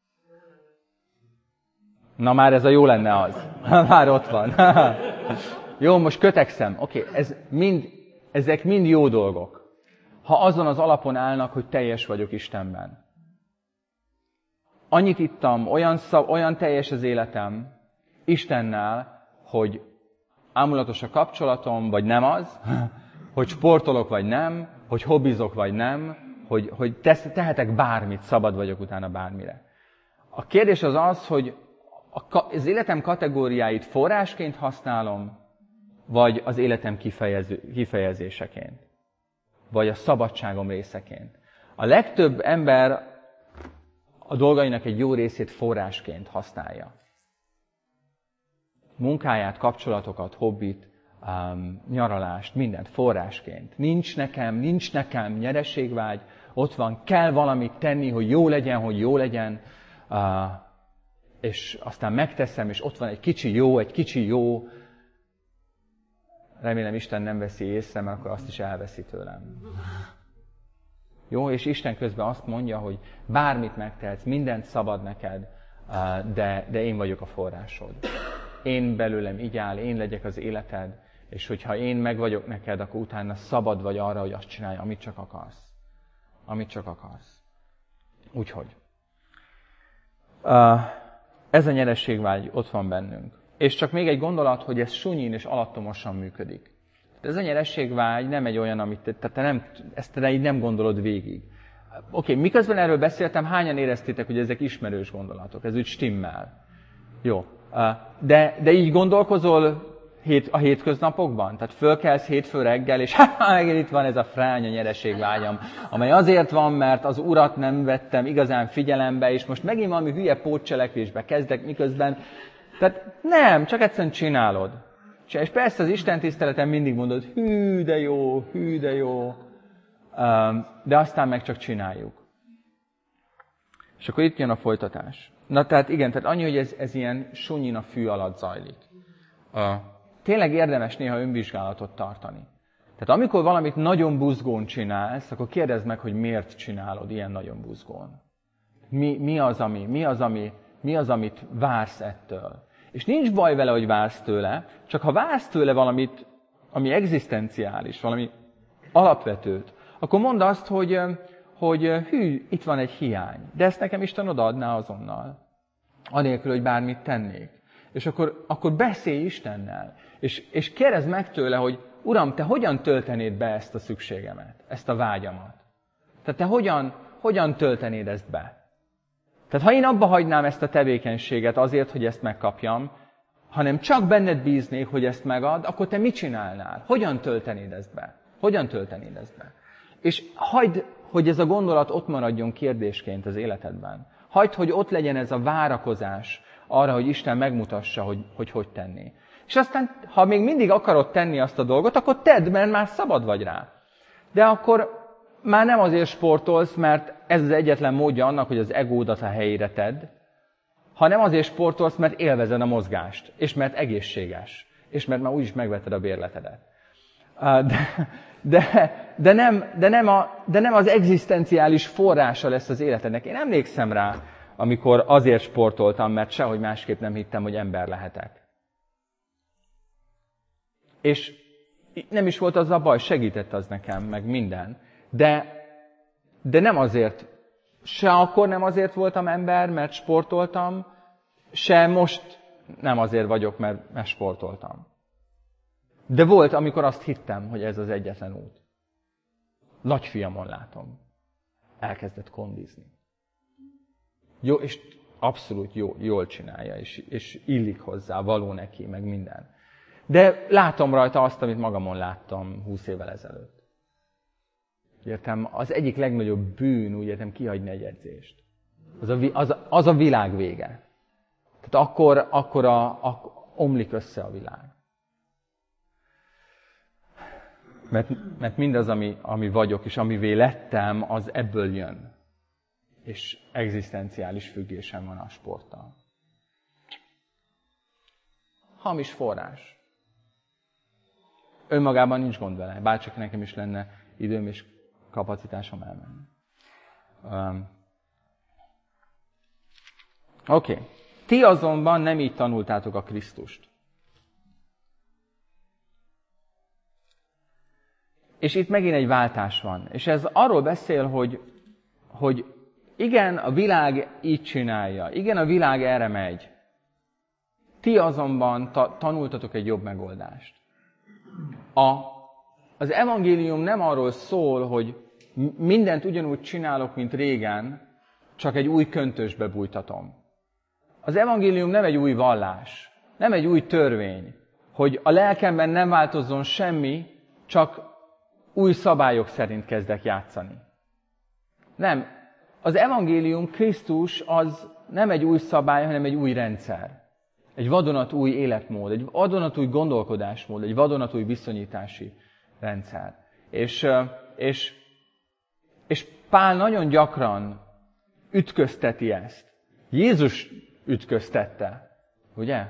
Na már ez a jó lenne az. Már ott van. Jó, most kötekszem. Oké, ezek mind jó dolgok. Ha azon az alapon állnak, hogy teljes vagyok Istenben. Annyit ittam, olyan teljes az életem Istennel, hogy ámulatos a kapcsolatom, vagy nem az, hogy sportolok, vagy nem, hogy hobbizok, vagy nem, hogy tehetek bármit, szabad vagyok utána bármire. A kérdés az, hogy az életem kategóriáit forrásként használom, vagy az életem kifejezéseként, vagy a szabadságom részeként. A legtöbb ember a dolgainak egy jó részét forrásként használja. Munkáját, kapcsolatokat, hobbit, nyaralást, mindent forrásként. Nincs nekem nyereségvágy, ott van, kell valamit tenni, hogy jó legyen, és aztán megteszem, és ott van egy kicsi jó. Remélem Isten nem veszi észre, mert akkor azt is elveszi tőlem. Jó, és Isten közben azt mondja, hogy bármit megtehetsz, mindent szabad neked, de én vagyok a forrásod. Én belőlem így áll, én legyek az életed, és hogyha én meg vagyok neked, akkor utána szabad vagy arra, hogy azt csinálj, amit csak akarsz. Amit csak akarsz. Úgyhogy. Ez a nyerességvágy ott van bennünk. És csak még egy gondolat, hogy ez sunyin és alattomosan működik. Ez a nyerességvágy nem egy olyan, amit te így nem gondolod végig. Oké, miközben erről beszéltem, hányan éreztétek, hogy ezek ismerős gondolatok? Ez úgy stimmel. Jó. De így gondolkozol a hétköznapokban? Tehát fölkelsz hétfő reggel, és megint itt van ez a fránya nyereségvágyam, amely azért van, mert az Urat nem vettem igazán figyelembe, és most megint valami hülye pótcselekvésbe kezdek, miközben... Tehát nem, csak egyszerűen csinálod. És persze az Isten tiszteleten mindig mondod, hű de jó, de aztán meg csak csináljuk. És akkor itt jön a folytatás. Na tehát igen, tehát annyi, hogy ez ilyen sunyin a fű alatt zajlik. Tényleg érdemes néha önvizsgálatot tartani. Tehát amikor valamit nagyon buzgón csinálsz, akkor kérdezd meg, hogy miért csinálod ilyen nagyon buzgón. Mi az, amit vársz ettől. És nincs baj vele, hogy vársz tőle, csak ha vársz tőle valamit, ami egzisztenciális, valami alapvetőt, akkor mondd azt, hogy hű, itt van egy hiány, de ezt nekem Isten odaadná azonnal, anélkül, hogy bármit tennék. És akkor beszélj Istennel, és kérdezd meg tőle, hogy Uram, te hogyan töltenéd be ezt a szükségemet, ezt a vágyamat? Tehát te hogyan töltenéd ezt be? Tehát ha én abba hagynám ezt a tevékenységet azért, hogy ezt megkapjam, hanem csak benned bíznék, hogy ezt megad, akkor te mit csinálnál? Hogyan töltenéd ezt be? És hagyd, hogy ez a gondolat ott maradjon kérdésként az életedben. Hagyd, hogy ott legyen ez a várakozás arra, hogy Isten megmutassa, hogy tenni. És aztán, ha még mindig akarod tenni azt a dolgot, akkor tedd, mert már szabad vagy rá. De akkor már nem azért sportolsz, mert ez az egyetlen módja annak, hogy az egódat a helyére tedd, hanem azért sportolsz, mert élvezed a mozgást, és mert egészséges, és mert már úgyis megvetted a bérletedet. De nem az egzisztenciális forrása lesz az életednek. Én emlékszem rá, amikor azért sportoltam, mert sehogy másképp nem hittem, hogy ember lehetek. És nem is volt az a baj, segített az nekem, meg minden. De nem azért, se akkor nem azért voltam ember, mert sportoltam, se most nem azért vagyok, mert sportoltam. De volt, amikor azt hittem, hogy ez az egyetlen út. Nagyfiamon látom. Elkezdett kondizni. Jó, és abszolút jól csinálja, és illik hozzá, való neki, meg minden. De látom rajta azt, amit magamon láttam 20 évvel ezelőtt. Értem, az egyik legnagyobb bűn, úgy értem, kihagyni egy edzést. Az a világ vége. Tehát akkor omlik össze a világ. Mert mindaz, ami vagyok, és amivé lettem, az ebből jön. És egzisztenciális függésem van a sporttal. hamis forrás. Önmagában nincs gond vele, bárcsak nekem is lenne időm és kapacitásom elmenni. Oké. Ti azonban nem így tanultátok a Krisztust. És itt megint egy váltás van. És ez arról beszél, hogy igen, a világ így csinálja. Igen, a világ erre megy. Ti azonban tanultatok egy jobb megoldást. Az evangélium nem arról szól, hogy mindent ugyanúgy csinálok, mint régen, csak egy új köntösbe bújtatom. Az evangélium nem egy új vallás, nem egy új törvény, hogy a lelkemben nem változzon semmi, csak új szabályok szerint kezdek játszani. Nem. Az evangélium, Krisztus az nem egy új szabály, hanem egy új rendszer. Egy vadonatúj életmód, egy vadonatúj gondolkodásmód, egy vadonatúj viszonyítási rendszer. És Pál nagyon gyakran ütközteti ezt. Jézus ütköztette, ugye?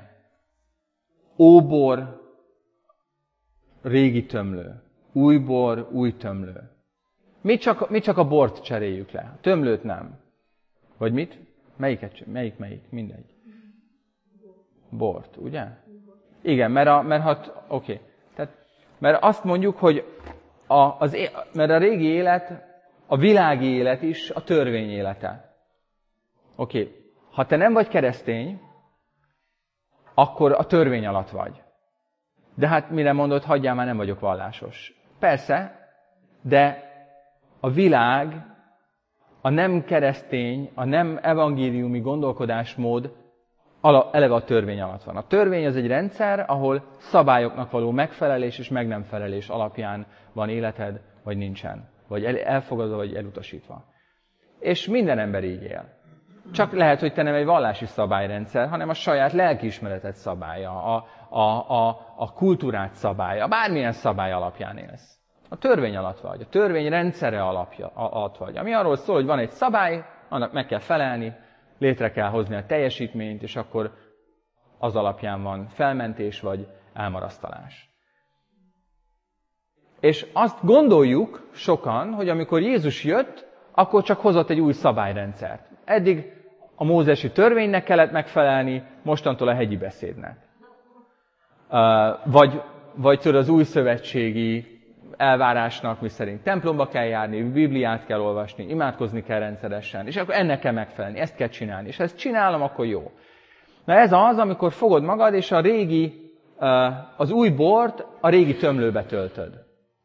Óbor, régi tömlő. Új bor, új tömlő. Mi csak a bort cseréljük le, a tömlőt nem. Vagy mit? Melyik? Mindegy. Bort, ugye? Igen, mert azt mondjuk, hogy mert a régi élet, a világi élet is a törvény élete. Oké. Ha te nem vagy keresztény, akkor a törvény alatt vagy. De hát mire mondod, hagyjál már, nem vagyok vallásos. Persze, de a világ, a nem keresztény, a nem evangéliumi gondolkodásmód eleve a törvény alatt van. A törvény az egy rendszer, ahol szabályoknak való megfelelés és meg nem felelés alapján van életed, vagy nincsen. Vagy elfogadva, vagy elutasítva. És minden ember így él. Csak lehet, hogy te nem egy vallási szabályrendszer, hanem a saját lelkiismereted szabálya, a kultúrát szabálya, bármilyen szabály alapján élsz. A törvény alatt vagy, a törvény rendszere alatt vagy. Ami arról szól, hogy van egy szabály, annak meg kell felelni, létre kell hozni a teljesítményt, és akkor az alapján van felmentés vagy elmarasztalás. És azt gondoljuk sokan, hogy amikor Jézus jött, akkor csak hozott egy új szabályrendszert. Eddig a mózesi törvénynek kellett megfelelni, mostantól a hegyi beszédnek. Vagy tudod, az új szövetségi elvárásnak, miszerint templomba kell járni, Bibliát kell olvasni, imádkozni kell rendszeresen, és akkor ennek kell megfelelni, ezt kell csinálni. És ha ezt csinálom, akkor jó. Na ez az, amikor fogod magad, és az új bort a régi tömlőbe töltöd.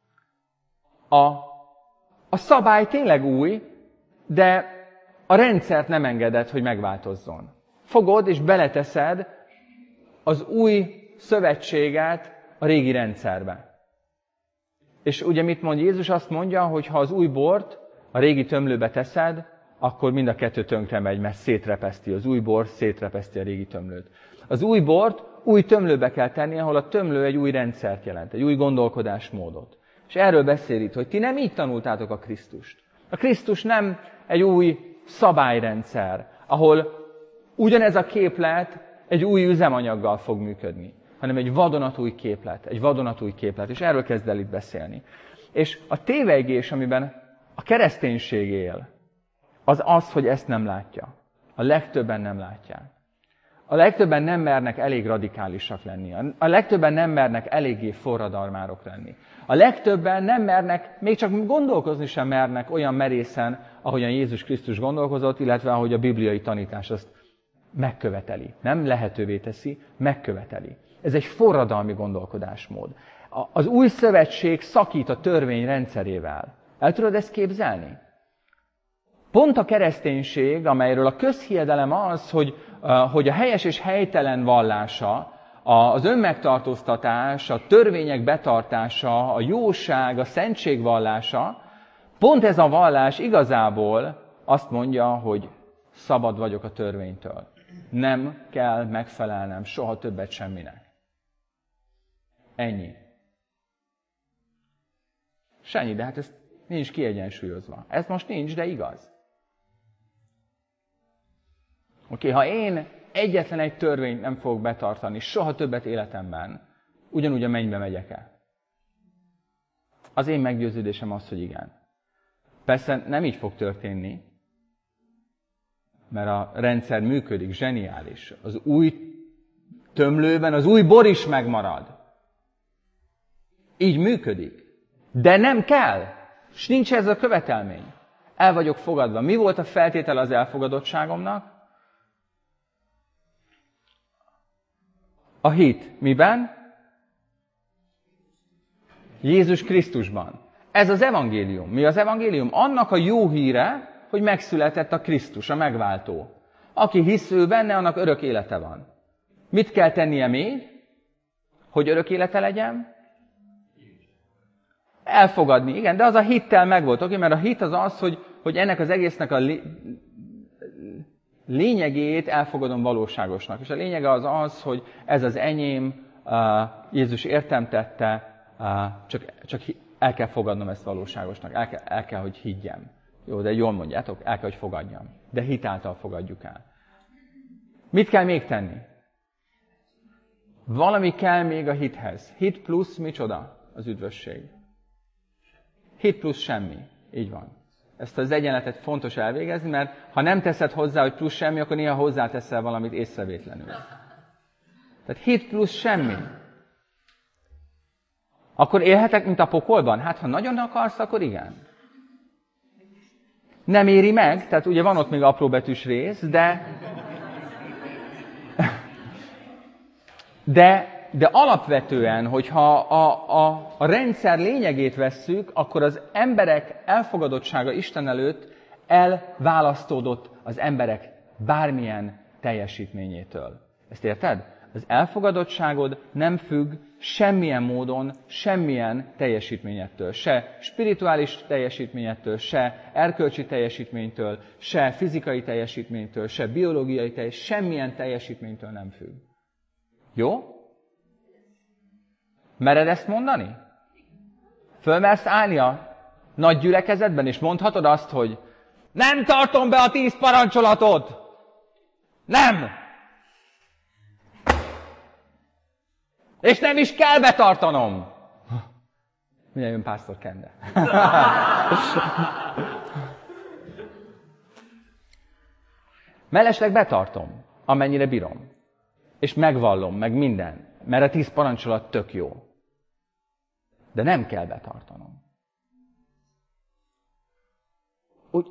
A szabály tényleg új, de a rendszert nem engeded, hogy megváltozzon. Fogod és beleteszed az új szövetséget a régi rendszerbe. És ugye mit mond Jézus? Azt mondja, hogy ha az új bort a régi tömlőbe teszed, akkor mind a kettő tönkre megy, mert szétrepeszti az új bor, szétrepeszti a régi tömlőt. Az új bort új tömlőbe kell tenni, ahol a tömlő egy új rendszert jelent, egy új gondolkodásmódot. És erről beszél itt, hogy ti nem így tanultátok a Krisztust. A Krisztus nem egy új szabályrendszer, ahol ugyanez a képlet egy új üzemanyaggal fog működni, hanem egy vadonatúj képlet, és erről kezd el itt beszélni. És a tévejgés, amiben a kereszténység él, az, hogy ezt nem látja. A legtöbben nem látják. A legtöbben nem mernek elég radikálisak lenni. A legtöbben nem mernek eléggé forradalmárok lenni. A legtöbben nem mernek, még csak gondolkozni sem mernek olyan merészen, ahogyan Jézus Krisztus gondolkozott, illetve ahogy a bibliai tanítás azt megköveteli. Nem lehetővé teszi, megköveteli. Ez egy forradalmi gondolkodásmód. Az új szövetség szakít a törvény rendszerével. El tudod ezt képzelni? Pont a kereszténység, amelyről a közhiedelem az, hogy a helyes és helytelen vallása, az önmegtartóztatás, a törvények betartása, a jóság, a szentség vallása, pont ez a vallás igazából azt mondja, hogy szabad vagyok a törvénytől. Nem kell megfelelnem soha többet semminek. Ennyi. Senyi, de hát ez nincs kiegyensúlyozva. Ez most nincs, de igaz. Oké, ha én egyetlen egy törvényt nem fogok betartani, soha többet életemben, ugyanúgy a mennybe megyek-e? Az én meggyőződésem az, hogy igen. Persze nem így fog történni, mert a rendszer működik, zseniális. Az új tömlőben az új bor is megmarad. Így működik. De nem kell. És nincs ez a követelmény. El vagyok fogadva. Mi volt a feltétel az elfogadottságomnak? A hit. Miben? Jézus Krisztusban. Ez az evangélium. Mi az evangélium? Annak a jó híre, hogy megszületett a Krisztus, a megváltó. Aki hisz ő benne, annak örök élete van. Mit kell tennie még, hogy örök élete legyen? Elfogadni, igen, de az a hittel megvolt, oké? Mert a hit az az, hogy ennek az egésznek a lényegét elfogadom valóságosnak. És a lényege az az, hogy ez az enyém, Jézus értem tette, csak el kell fogadnom ezt valóságosnak, el kell, hogy higgyem. Jó, de jól mondjátok, el kell, hogy fogadjam. De hit által fogadjuk el. Mit kell még tenni? Valami kell még a hithez. Hit plusz micsoda? Az üdvösség. Hit plusz semmi. Így van. Ezt az egyenletet fontos elvégezni, mert ha nem teszed hozzá, hogy plusz semmi, akkor néha hozzáteszel valamit észrevétlenül. Tehát hit plusz semmi. Akkor élhetek, mint a pokolban? Hát, ha nagyon akarsz, akkor igen. Nem éri meg, tehát ugye van ott még apróbetűs rész, de alapvetően, hogyha a rendszer lényegét vesszük, akkor az emberek elfogadottsága Isten előtt elválasztódott az emberek bármilyen teljesítményétől. Ezt érted? Az elfogadottságod nem függ semmilyen módon, semmilyen teljesítményettől. Se spirituális teljesítményettől, se erkölcsi teljesítménytől, se fizikai teljesítménytől, se biológiai teljesítménytől, semmilyen teljesítménytől nem függ. Jó? Mered ezt mondani? Fölmersz állni a nagy gyülekezetben, és mondhatod azt, hogy nem tartom be a 10 parancsolatot! Nem! És nem is kell betartanom! Mindjárt jön pásztor Kende. Mellesleg betartom, amennyire bírom. És megvallom, meg minden. Mert a 10 parancsolat tök jó. De nem kell betartanom. Úgy,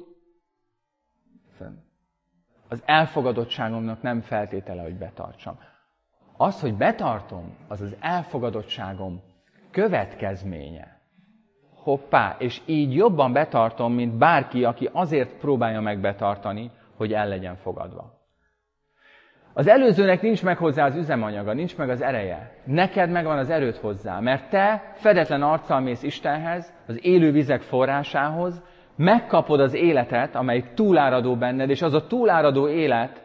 az elfogadottságomnak nem feltétele, hogy betartsam. Az, hogy betartom, az az elfogadottságom következménye. Hoppá, és így jobban betartom, mint bárki, aki azért próbálja meg betartani, hogy el legyen fogadva. Az előzőnek nincs meg hozzá az üzemanyaga, nincs meg az ereje. Neked megvan az erőd hozzá, mert te fedetlen arccal mész Istenhez, az élő vizek forrásához, megkapod az életet, amely túláradó benned, és az a túláradó élet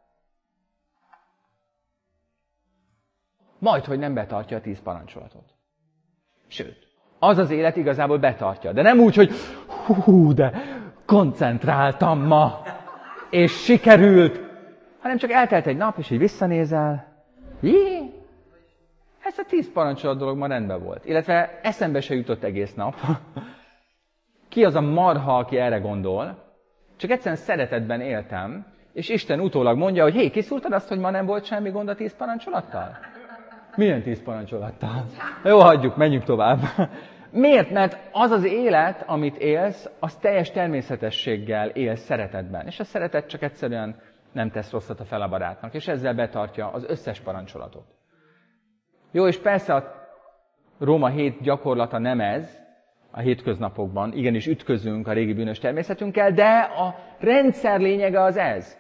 majdhogy nem betartja a 10 parancsolatot. Sőt, az az élet igazából betartja. De nem úgy, hogy de koncentráltam ma, és sikerült, hanem csak eltelt egy nap, és így visszanézel. Ez a 10 parancsolat dolog ma rendben volt. Illetve eszembe se jutott egész nap. Ki az a marha, aki erre gondol? Csak egyszerűen szeretetben éltem, és Isten utólag mondja, hogy kiszúrtad azt, hogy ma nem volt semmi gond a 10 parancsolattal? Milyen 10 parancsolattal? Jó, hagyjuk, menjünk tovább. Miért? Mert az az élet, amit élsz, az teljes természetességgel élsz szeretetben. És a szeretet csak egyszerűen nem tesz rosszat a fele barátnak, és ezzel betartja az összes parancsolatot. Jó, és persze a Róma 7 gyakorlata nem ez, a hétköznapokban, igenis ütközünk a régi bűnös természetünkkel, de a rendszer lényege az ez.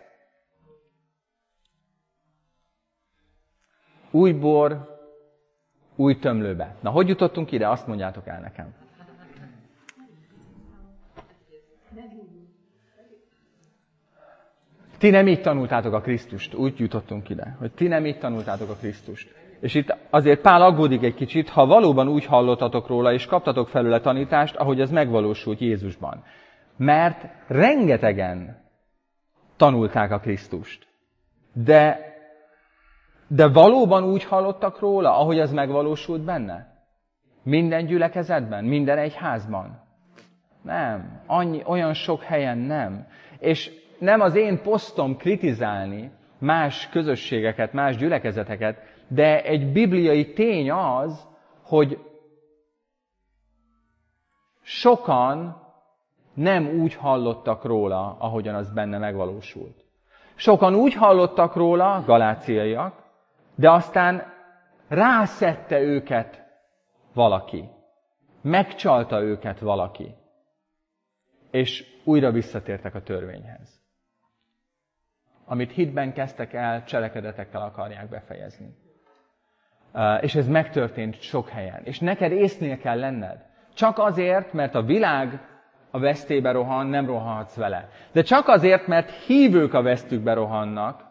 Új bor, új tömlőbe. Na, hogy jutottunk ide? Azt mondjátok el nekem. Ti nem így tanultátok a Krisztust. Úgy jutottunk ide, hogy ti nem így tanultátok a Krisztust. És itt azért Pál aggódik egy kicsit, ha valóban úgy hallottatok róla, és kaptatok felőle tanítást, ahogy az megvalósult Jézusban. Mert rengetegen tanulták a Krisztust. De valóban úgy hallottak róla, ahogy az megvalósult benne? Minden gyülekezetben? Minden egyházban? Nem. Olyan sok helyen nem. És nem az én posztom kritizálni más közösségeket, más gyülekezeteket, de egy bibliai tény az, hogy sokan nem úgy hallottak róla, ahogyan az benne megvalósult. Sokan úgy hallottak róla, galáciaiak, de aztán rászedte őket valaki. Megcsalta őket valaki. És újra visszatértek a törvényhez. Amit hitben kezdtek el, cselekedetekkel akarják befejezni. És ez megtörtént sok helyen. És neked észnél kell lenned. Csak azért, mert a világ a vesztébe rohan, nem rohanhatsz vele. De csak azért, mert hívők a vesztükbe rohannak.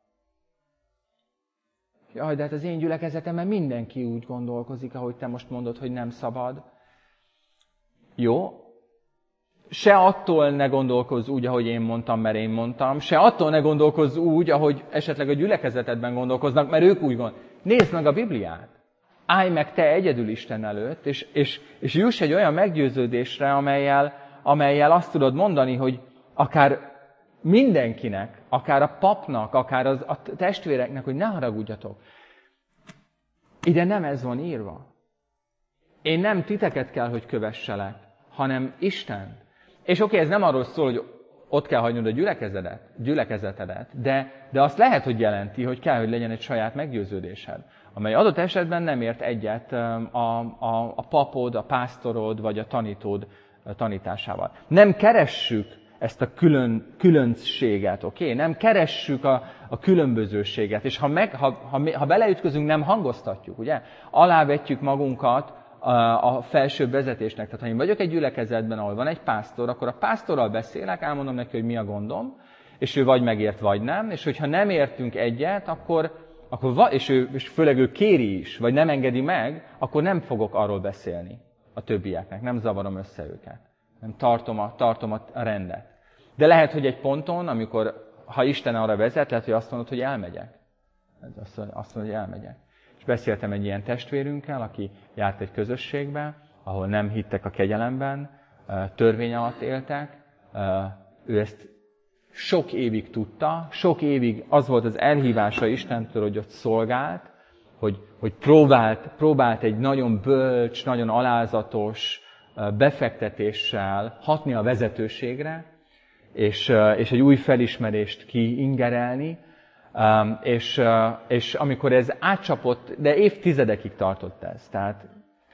Jaj, de hát az én gyülekezetemben mindenki úgy gondolkozik, ahogy te most mondod, hogy nem szabad. Jó. Se attól ne gondolkozz úgy, ahogy én mondtam, mert én mondtam. Se attól ne gondolkozz úgy, ahogy esetleg a gyülekezetedben gondolkoznak, mert ők úgy gondolnak. Nézd meg a Bibliát. Állj meg te egyedül Isten előtt, és juss egy olyan meggyőződésre, amellyel azt tudod mondani, hogy akár mindenkinek, akár a papnak, akár a testvéreknek, hogy ne haragudjatok. Ide nem ez van írva. Én nem titeket kell, hogy kövesselek, hanem Isten. És oké, ez nem arról szól, hogy ott kell hagynod a gyülekezetedet, de azt lehet, hogy jelenti, hogy kell, hogy legyen egy saját meggyőződésed, amely adott esetben nem ért egyet a papod, a pásztorod vagy a tanítód tanításával. Nem keressük ezt a különbséget, oké? Nem keressük a különbözőséget, és ha beleütközünk, nem hangoztatjuk, ugye? Alávetjük magunkat a felsőbb vezetésnek. Tehát ha én vagyok egy gyülekezetben, ahol van egy pásztor, akkor a pásztorral beszélek, elmondom neki, hogy mi a gondom, és ő vagy megért, vagy nem, és hogyha nem értünk egyet, és főleg ő kéri is, vagy nem engedi meg, akkor nem fogok arról beszélni a többieknek, nem zavarom össze őket. Nem tartom a rendet. De lehet, hogy egy ponton, amikor, ha Isten arra vezet, lehet, hogy azt mondod, hogy elmegyek. Azt mondod, hogy elmegyek. És beszéltem egy ilyen testvérünkkel, aki járt egy közösségbe, ahol nem hittek a kegyelemben, törvény alatt éltek. Ő ezt sok évig tudta, sok évig az volt az elhívása Istentől, hogy ott szolgált, hogy próbált egy nagyon bölcs, nagyon alázatos befektetéssel hatni a vezetőségre, és egy új felismerést kiingerelni, és amikor ez átcsapott, de évtizedekig tartott ez, tehát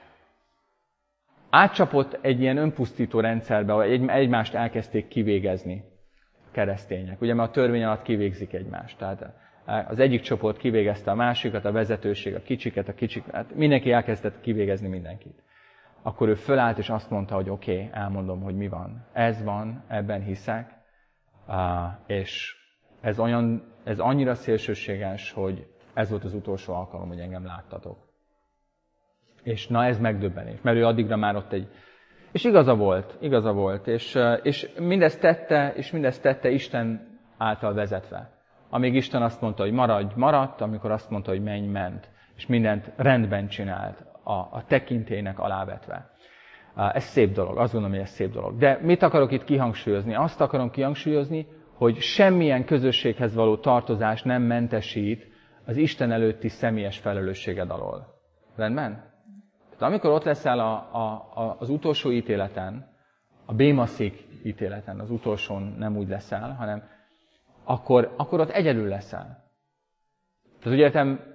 átcsapott egy ilyen önpusztító rendszerbe, ahol egymást elkezdték kivégezni keresztények. Ugye, mert a törvény alatt kivégzik egymást. Tehát az egyik csoport kivégezte a másikat, a vezetőség, a kicsiket, hát mindenki elkezdett kivégezni mindenkit. Akkor ő fölállt, és azt mondta, hogy oké, elmondom, hogy mi van. Ez van, ebben hiszek, és ez annyira szélsőséges, hogy ez volt az utolsó alkalom, hogy engem láttatok. És na, ez megdöbbenés, mert ő addigra már ott egy... És igaza volt, és mindezt tette Isten által vezetve. Amíg Isten azt mondta, hogy maradj, maradt, amikor azt mondta, hogy menj, ment. És mindent rendben csinált, a tekintélynek alávetve. Ez szép dolog, azt gondolom, hogy ez szép dolog. De mit akarok itt kihangsúlyozni? Azt akarom kihangsúlyozni, hogy semmilyen közösséghez való tartozás nem mentesít az Isten előtti személyes felelősséged alól. Rendben? Tehát amikor ott leszel az utolsó ítéleten, a bémaszék ítéleten, az utolsón nem úgy leszel, hanem akkor ott egyedül leszel. Tehát úgy értem,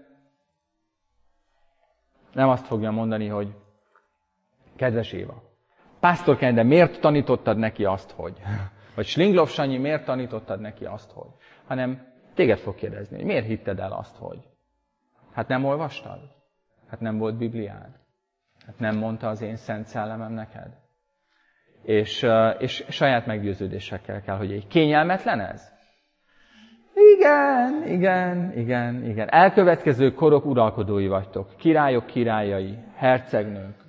nem azt fogja mondani, hogy kedves Éva, Pásztor Kende, miért tanítottad neki azt, hogy? Vagy Slinglov Sanyi, miért tanítottad neki azt, hogy? Hanem téged fog kérdezni, hogy miért hitted el azt, hogy? Hát nem olvastad? Hát nem volt Bibliád? Hát nem mondta az én Szent Szellemem neked? És saját meggyőződésekkel kell, hogy egy kényelmetlen ez? Igen. Elkövetkező korok uralkodói vagytok. Királyok királyai, hercegnők.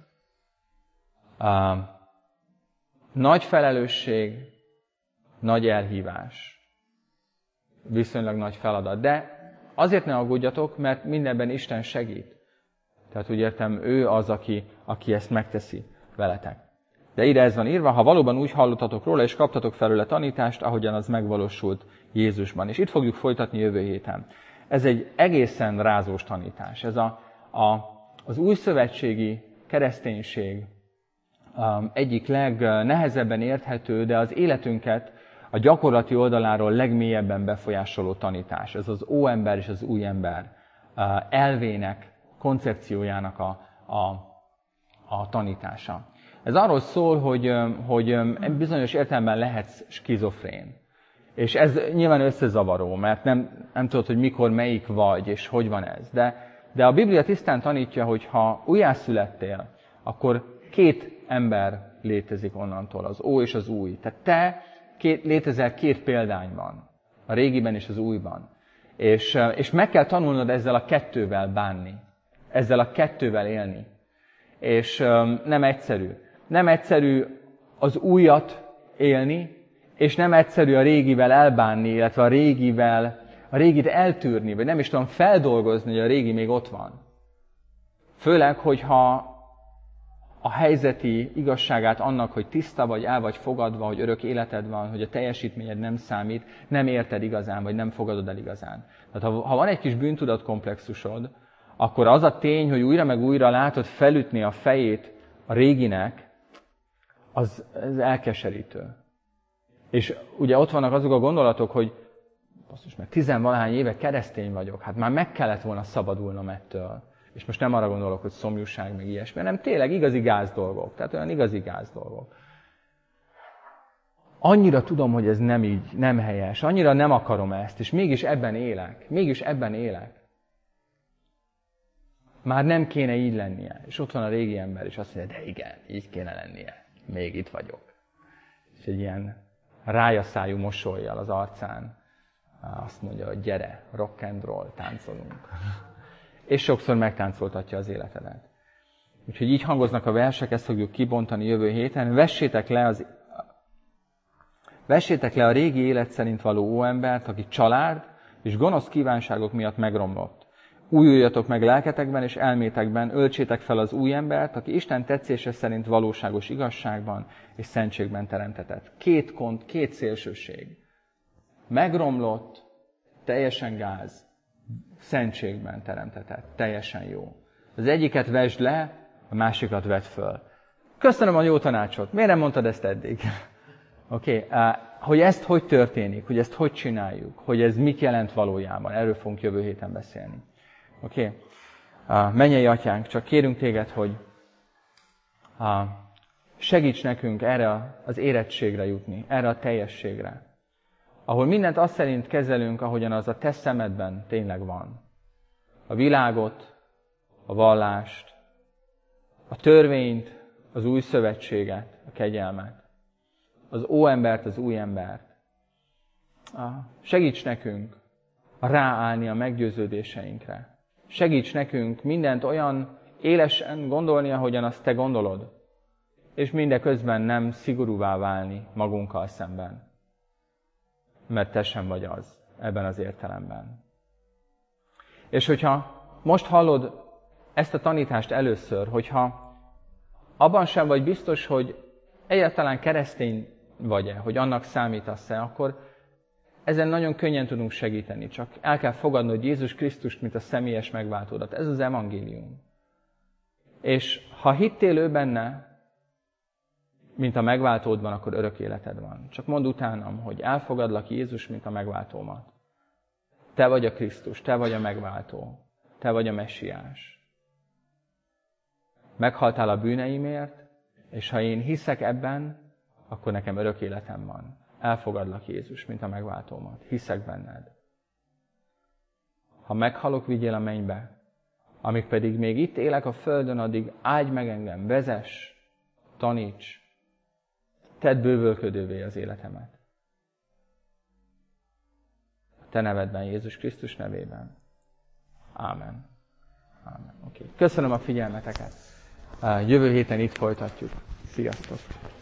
Nagy felelősség, nagy elhívás. viszonylag nagy feladat. De azért ne aggódjatok, mert mindenben Isten segít. Tehát úgy értem, ő az, aki ezt megteszi veletek. De ide ez van írva, ha valóban úgy hallottatok róla, és kaptatok felőle tanítást, ahogyan az megvalósult Jézusban. És itt fogjuk folytatni jövő héten. Ez egy egészen rázós tanítás. Ez az újszövetségi kereszténység egyik legnehezebben érthető, de az életünket a gyakorlati oldaláról legmélyebben befolyásoló tanítás. Ez az óember és az új ember elvének, koncepciójának a tanítása. Ez arról szól, hogy bizonyos értelemben lehetsz skizofrén. És ez nyilván összezavaró, mert nem tudod, hogy mikor, melyik vagy, és hogy van ez. De a Biblia tisztán tanítja, hogy ha újjászülettél, akkor két ember létezik onnantól, az ó és az új. Tehát létezel két példányban, a régiben és az újban. És meg kell tanulnod ezzel a kettővel bánni, ezzel a kettővel élni. És nem egyszerű. Nem egyszerű az újat élni, és nem egyszerű a régivel elbánni, illetve a régit eltűrni, vagy nem is tudom feldolgozni, hogy a régi még ott van. Főleg, hogyha a helyzeti igazságát annak, hogy tiszta vagy, el vagy fogadva, hogy örök életed van, hogy a teljesítményed nem számít, nem érted igazán, vagy nem fogadod el igazán. Tehát ha van egy kis bűntudatkomplexusod, akkor az a tény, hogy újra meg újra látod felütni a fejét a réginek, az elkeserítő. És ugye ott vannak azok a gondolatok, hogy basszus, mert 10-valahány éve keresztény vagyok, hát már meg kellett volna szabadulnom ettől. És most nem arra gondolok, hogy szomjúság, meg ilyesmi, hanem tényleg igazi gáz dolgok. Tehát olyan igazi gáz dolgok. Annyira tudom, hogy ez nem így, nem helyes. Annyira nem akarom ezt, és mégis ebben élek. Már nem kéne így lennie. És ott van a régi ember, és azt mondja, de igen, így kéne lennie. Még itt vagyok. És egy ilyen rájaszájú mosollyal az arcán azt mondja, hogy gyere, rock and roll, táncolunk. És sokszor megtáncoltatja az életedet. Úgyhogy így hangoznak a versek, ezt fogjuk kibontani jövő héten. Vessétek le a régi élet szerint való óembert, aki család és gonosz kívánságok miatt megromlott. Újuljatok meg lelketekben és elmétekben, öltsétek fel az új embert, aki Isten tetszése szerint valóságos igazságban és szentségben teremtetett. Két szélsőség. Megromlott, teljesen gáz, szentségben teremtetett, teljesen jó. Az egyiket vesd le, a másikat vedd föl. Köszönöm a jó tanácsot. Miért nem mondtad ezt eddig? Oké. Hogy ezt hogy történik, hogy ezt hogy csináljuk, hogy ez mit jelent valójában. Erről fogunk jövő héten beszélni. Oké. Mennyei Atyánk, csak kérünk téged, hogy segíts nekünk erre az érettségre jutni, erre a teljességre. Ahol mindent azt szerint kezelünk, ahogyan az a te szemedben tényleg van. A világot, a vallást, a törvényt, az új szövetséget, a kegyelmet, az óembert, az új embert. Segíts nekünk ráállni a meggyőződéseinkre. Segíts nekünk mindent olyan élesen gondolni, ahogyan azt te gondolod, és mindeközben nem szigorúvá válni magunkkal szemben. Mert te sem vagy az ebben az értelemben. És hogyha most hallod ezt a tanítást először, hogyha abban sem vagy biztos, hogy egyáltalán keresztény vagy-e, hogy annak számítasz-e, akkor ezen nagyon könnyen tudunk segíteni. Csak el kell fogadnod Jézus Krisztust, mint a személyes megváltódat. Ez az evangélium. És ha hittél ő benne, mint a megváltódban, akkor örök életed van. Csak mondd utánam, hogy elfogadlak Jézus, mint a megváltómat. Te vagy a Krisztus, te vagy a megváltó, te vagy a messiás. Meghaltál a bűneimért, és ha én hiszek ebben, akkor nekem örök életem van. Elfogadlak Jézus, mint a megváltómat. Hiszek benned. Ha meghalok, vigyél a mennybe. Amíg pedig még itt élek a földön, addig áldj meg engem, vezess, taníts, tedd bővölködővé az életemet. A te nevedben, Jézus Krisztus nevében. Ámen. Ámen. Okay. Köszönöm a figyelmeteket. Jövő héten itt folytatjuk. Sziasztok!